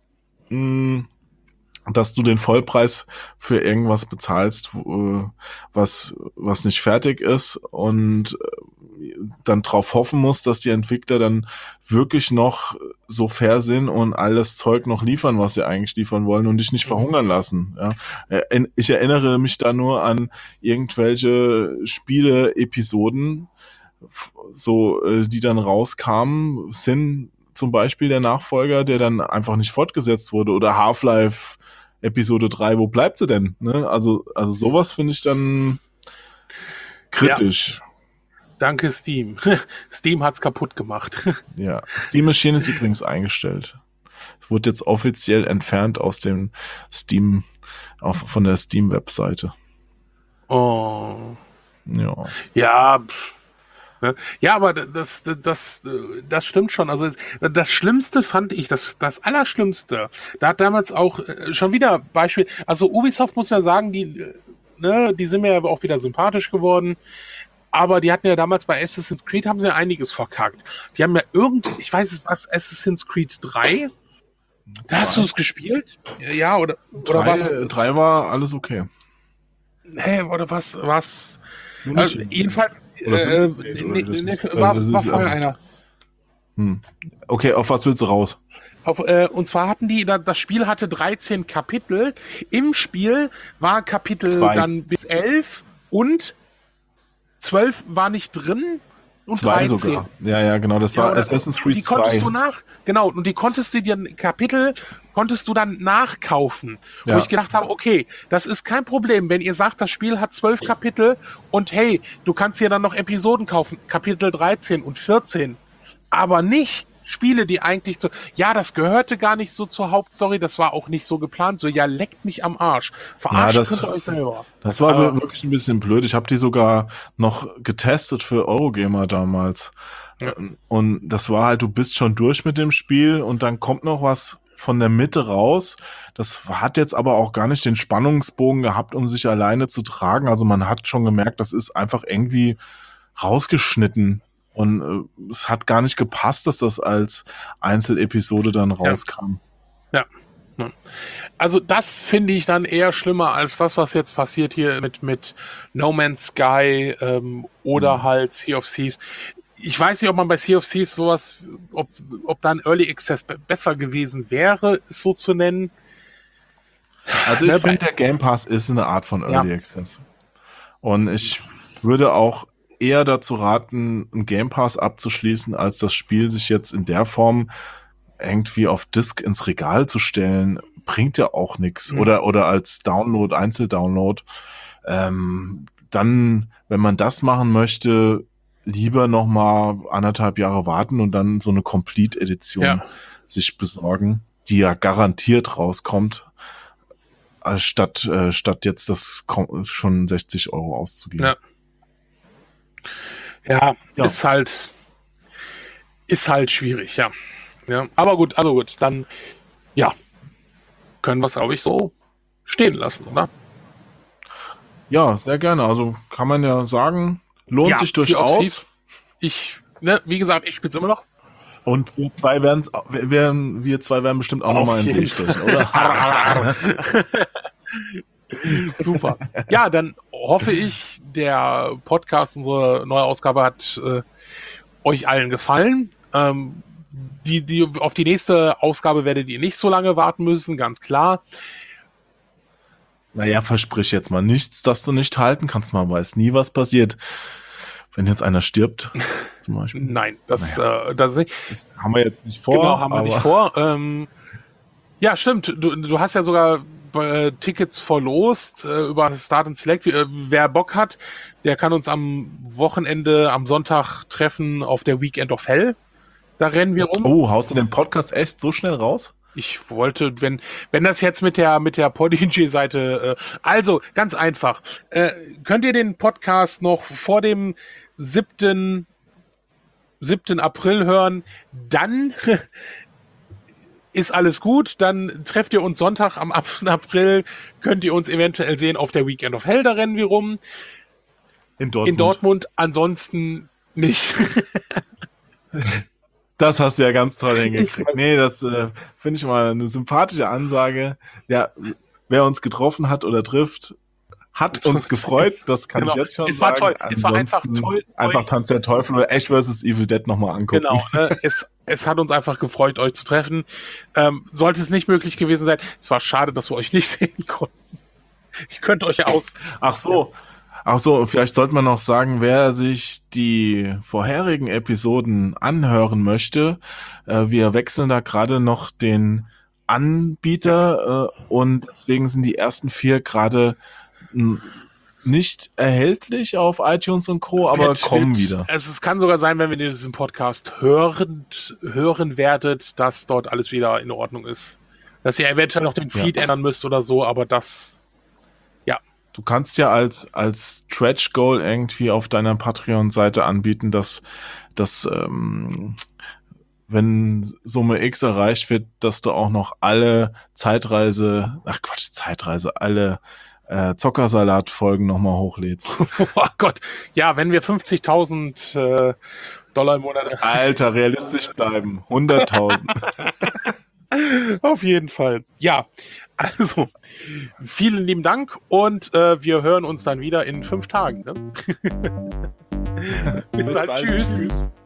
S2: dass du den Vollpreis für irgendwas bezahlst, was nicht fertig ist und dann drauf hoffen musst, dass die Entwickler dann wirklich noch so fair sind und alles Zeug noch liefern, was sie eigentlich liefern wollen und dich nicht verhungern lassen. Ja. Ich erinnere mich da nur an irgendwelche Spiele-Episoden, so, die dann rauskamen, Sin zum Beispiel der Nachfolger, der dann einfach nicht fortgesetzt wurde, oder Half-Life Episode 3, wo bleibt sie denn? Ne? Also sowas finde ich dann kritisch.
S1: Ja. Danke Steam. Steam hat's kaputt gemacht.
S2: Ja, Steam Machine ist übrigens eingestellt. Wurde jetzt offiziell entfernt aus dem Steam, von der Steam-Webseite.
S1: Oh.
S2: Ja.
S1: Ja, ja, aber das stimmt schon. Also das Schlimmste fand ich, das Allerschlimmste, da hat damals auch schon wieder Beispiel, also Ubisoft muss man sagen, die sind mir aber auch wieder sympathisch geworden. Aber die hatten ja damals bei Assassin's Creed, haben sie ja einiges verkackt. Die haben ja ich weiß es was, Assassin's Creed 3? Da hast du es gespielt? Ja, oder was?
S2: 3 war alles okay.
S1: Oder was? Also, jedenfalls war vorher einer.
S2: Okay, auf was willst du raus?
S1: Und zwar hatten das Spiel hatte 13 Kapitel. Im Spiel war Kapitel 2. Dann bis 11 und 12 war nicht drin und 2 13. Sogar.
S2: Ja, genau, das war Assassin's Creed 2. Die konntest
S1: du die konntest du dir Kapitel dann nachkaufen. Ja. Wo ich gedacht habe, okay, das ist kein Problem, wenn ihr sagt, das Spiel hat 12 Kapitel und hey, du kannst dir dann noch Episoden kaufen, Kapitel 13 und 14, aber nicht Spiele, die eigentlich so, ja, das gehörte gar nicht so zur Hauptstory, das war auch nicht so geplant, so, ja, leckt mich am Arsch. Verarscht könnt ihr euch selber.
S2: Das war wirklich ein bisschen blöd. Ich habe die sogar noch getestet für Eurogamer damals. Ja. Und das war halt, du bist schon durch mit dem Spiel und dann kommt noch was von der Mitte raus. Das hat jetzt aber auch gar nicht den Spannungsbogen gehabt, um sich alleine zu tragen. Also man hat schon gemerkt, das ist einfach irgendwie rausgeschnitten. Und es hat gar nicht gepasst, dass das als Einzelepisode dann rauskam.
S1: Ja. Also das finde ich dann eher schlimmer als das, was jetzt passiert hier mit No Man's Sky oder halt Sea of Thieves. Ich weiß nicht, ob man bei Sea of Thieves sowas, ob da ein Early Access besser gewesen wäre, es so zu nennen.
S2: Also ich finde, der Game Pass ist eine Art von Early Access. Und ich würde auch eher dazu raten, einen Game Pass abzuschließen, als das Spiel sich jetzt in der Form irgendwie auf Disc ins Regal zu stellen, bringt ja auch nichts. Oder als Download, Einzeldownload. Dann, wenn man das machen möchte, lieber noch mal 1,5 Jahre warten und dann so eine Complete-Edition sich besorgen, die ja garantiert rauskommt, statt jetzt das schon 60 € auszugeben.
S1: Ja, ist halt schwierig, ja. Aber gut, dann können wir es, glaube ich, so stehen lassen, oder?
S2: Ja, sehr gerne. Also kann man ja sagen, lohnt sich durchaus.
S1: Wie gesagt, ich spiele es immer noch.
S2: Und wir zwei werden bestimmt auch nochmal in See stechen, oder?
S1: Super. Ja, dann hoffe ich, der Podcast, unsere neue Ausgabe hat euch allen gefallen. Auf die nächste Ausgabe werdet ihr nicht so lange warten müssen, ganz klar.
S2: Naja, versprich jetzt mal nichts, dass du nicht halten kannst. Man weiß nie, was passiert. Wenn jetzt einer stirbt, zum Beispiel.
S1: Nein, das nicht.
S2: Das haben wir jetzt nicht vor.
S1: Genau, haben wir nicht vor. Ja, stimmt. Du hast ja sogar Tickets verlost über Start and Select. Wer Bock hat, der kann uns am Wochenende, am Sonntag treffen auf der Weekend of Hell. Da rennen wir rum.
S2: Oh, haust du den Podcast echt so schnell raus?
S1: Ich wollte, wenn das jetzt mit der Podigy-Seite, also ganz einfach, könnt ihr den Podcast noch vor dem 7. April hören, dann ist alles gut, dann trefft ihr uns Sonntag am 8. April, könnt ihr uns eventuell sehen auf der Weekend of Hell, da rennen wir rum. In Dortmund, ansonsten nicht.
S2: Das hast du ja ganz toll hingekriegt. Nee, das finde ich mal eine sympathische Ansage. Ja, wer uns getroffen hat oder trifft, hat uns gefreut. Das kann ich jetzt schon sagen.
S1: War toll. Es war einfach toll.
S2: Einfach Tanz der Teufel oder Ash vs. Evil Dead nochmal angucken.
S1: Genau. Es hat uns einfach gefreut, euch zu treffen. Sollte es nicht möglich gewesen sein, es war schade, dass wir euch nicht sehen konnten. Ich könnte euch aus.
S2: Ach so, vielleicht sollte man noch sagen, wer sich die vorherigen Episoden anhören möchte. Wir wechseln da gerade noch den Anbieter und deswegen sind die ersten 4 gerade nicht erhältlich auf iTunes und Co., aber kommen wieder.
S1: Es kann sogar sein, wenn wir diesen Podcast hören werdet, dass dort alles wieder in Ordnung ist. Dass ihr eventuell noch den Feed ändern müsst oder so, aber das...
S2: Du kannst ja als Stretch Goal irgendwie auf deiner Patreon-Seite anbieten, dass wenn Summe X erreicht wird, dass du auch noch alle alle Zockersalat-Folgen nochmal hochlädst.
S1: Oh Gott, ja, wenn wir 50.000 $ im Monat...
S2: Alter, realistisch bleiben. 100.000.
S1: Auf jeden Fall. Ja, also vielen lieben Dank und wir hören uns dann wieder in 5 Tagen. Ne?
S2: Bis bald. Tschüss.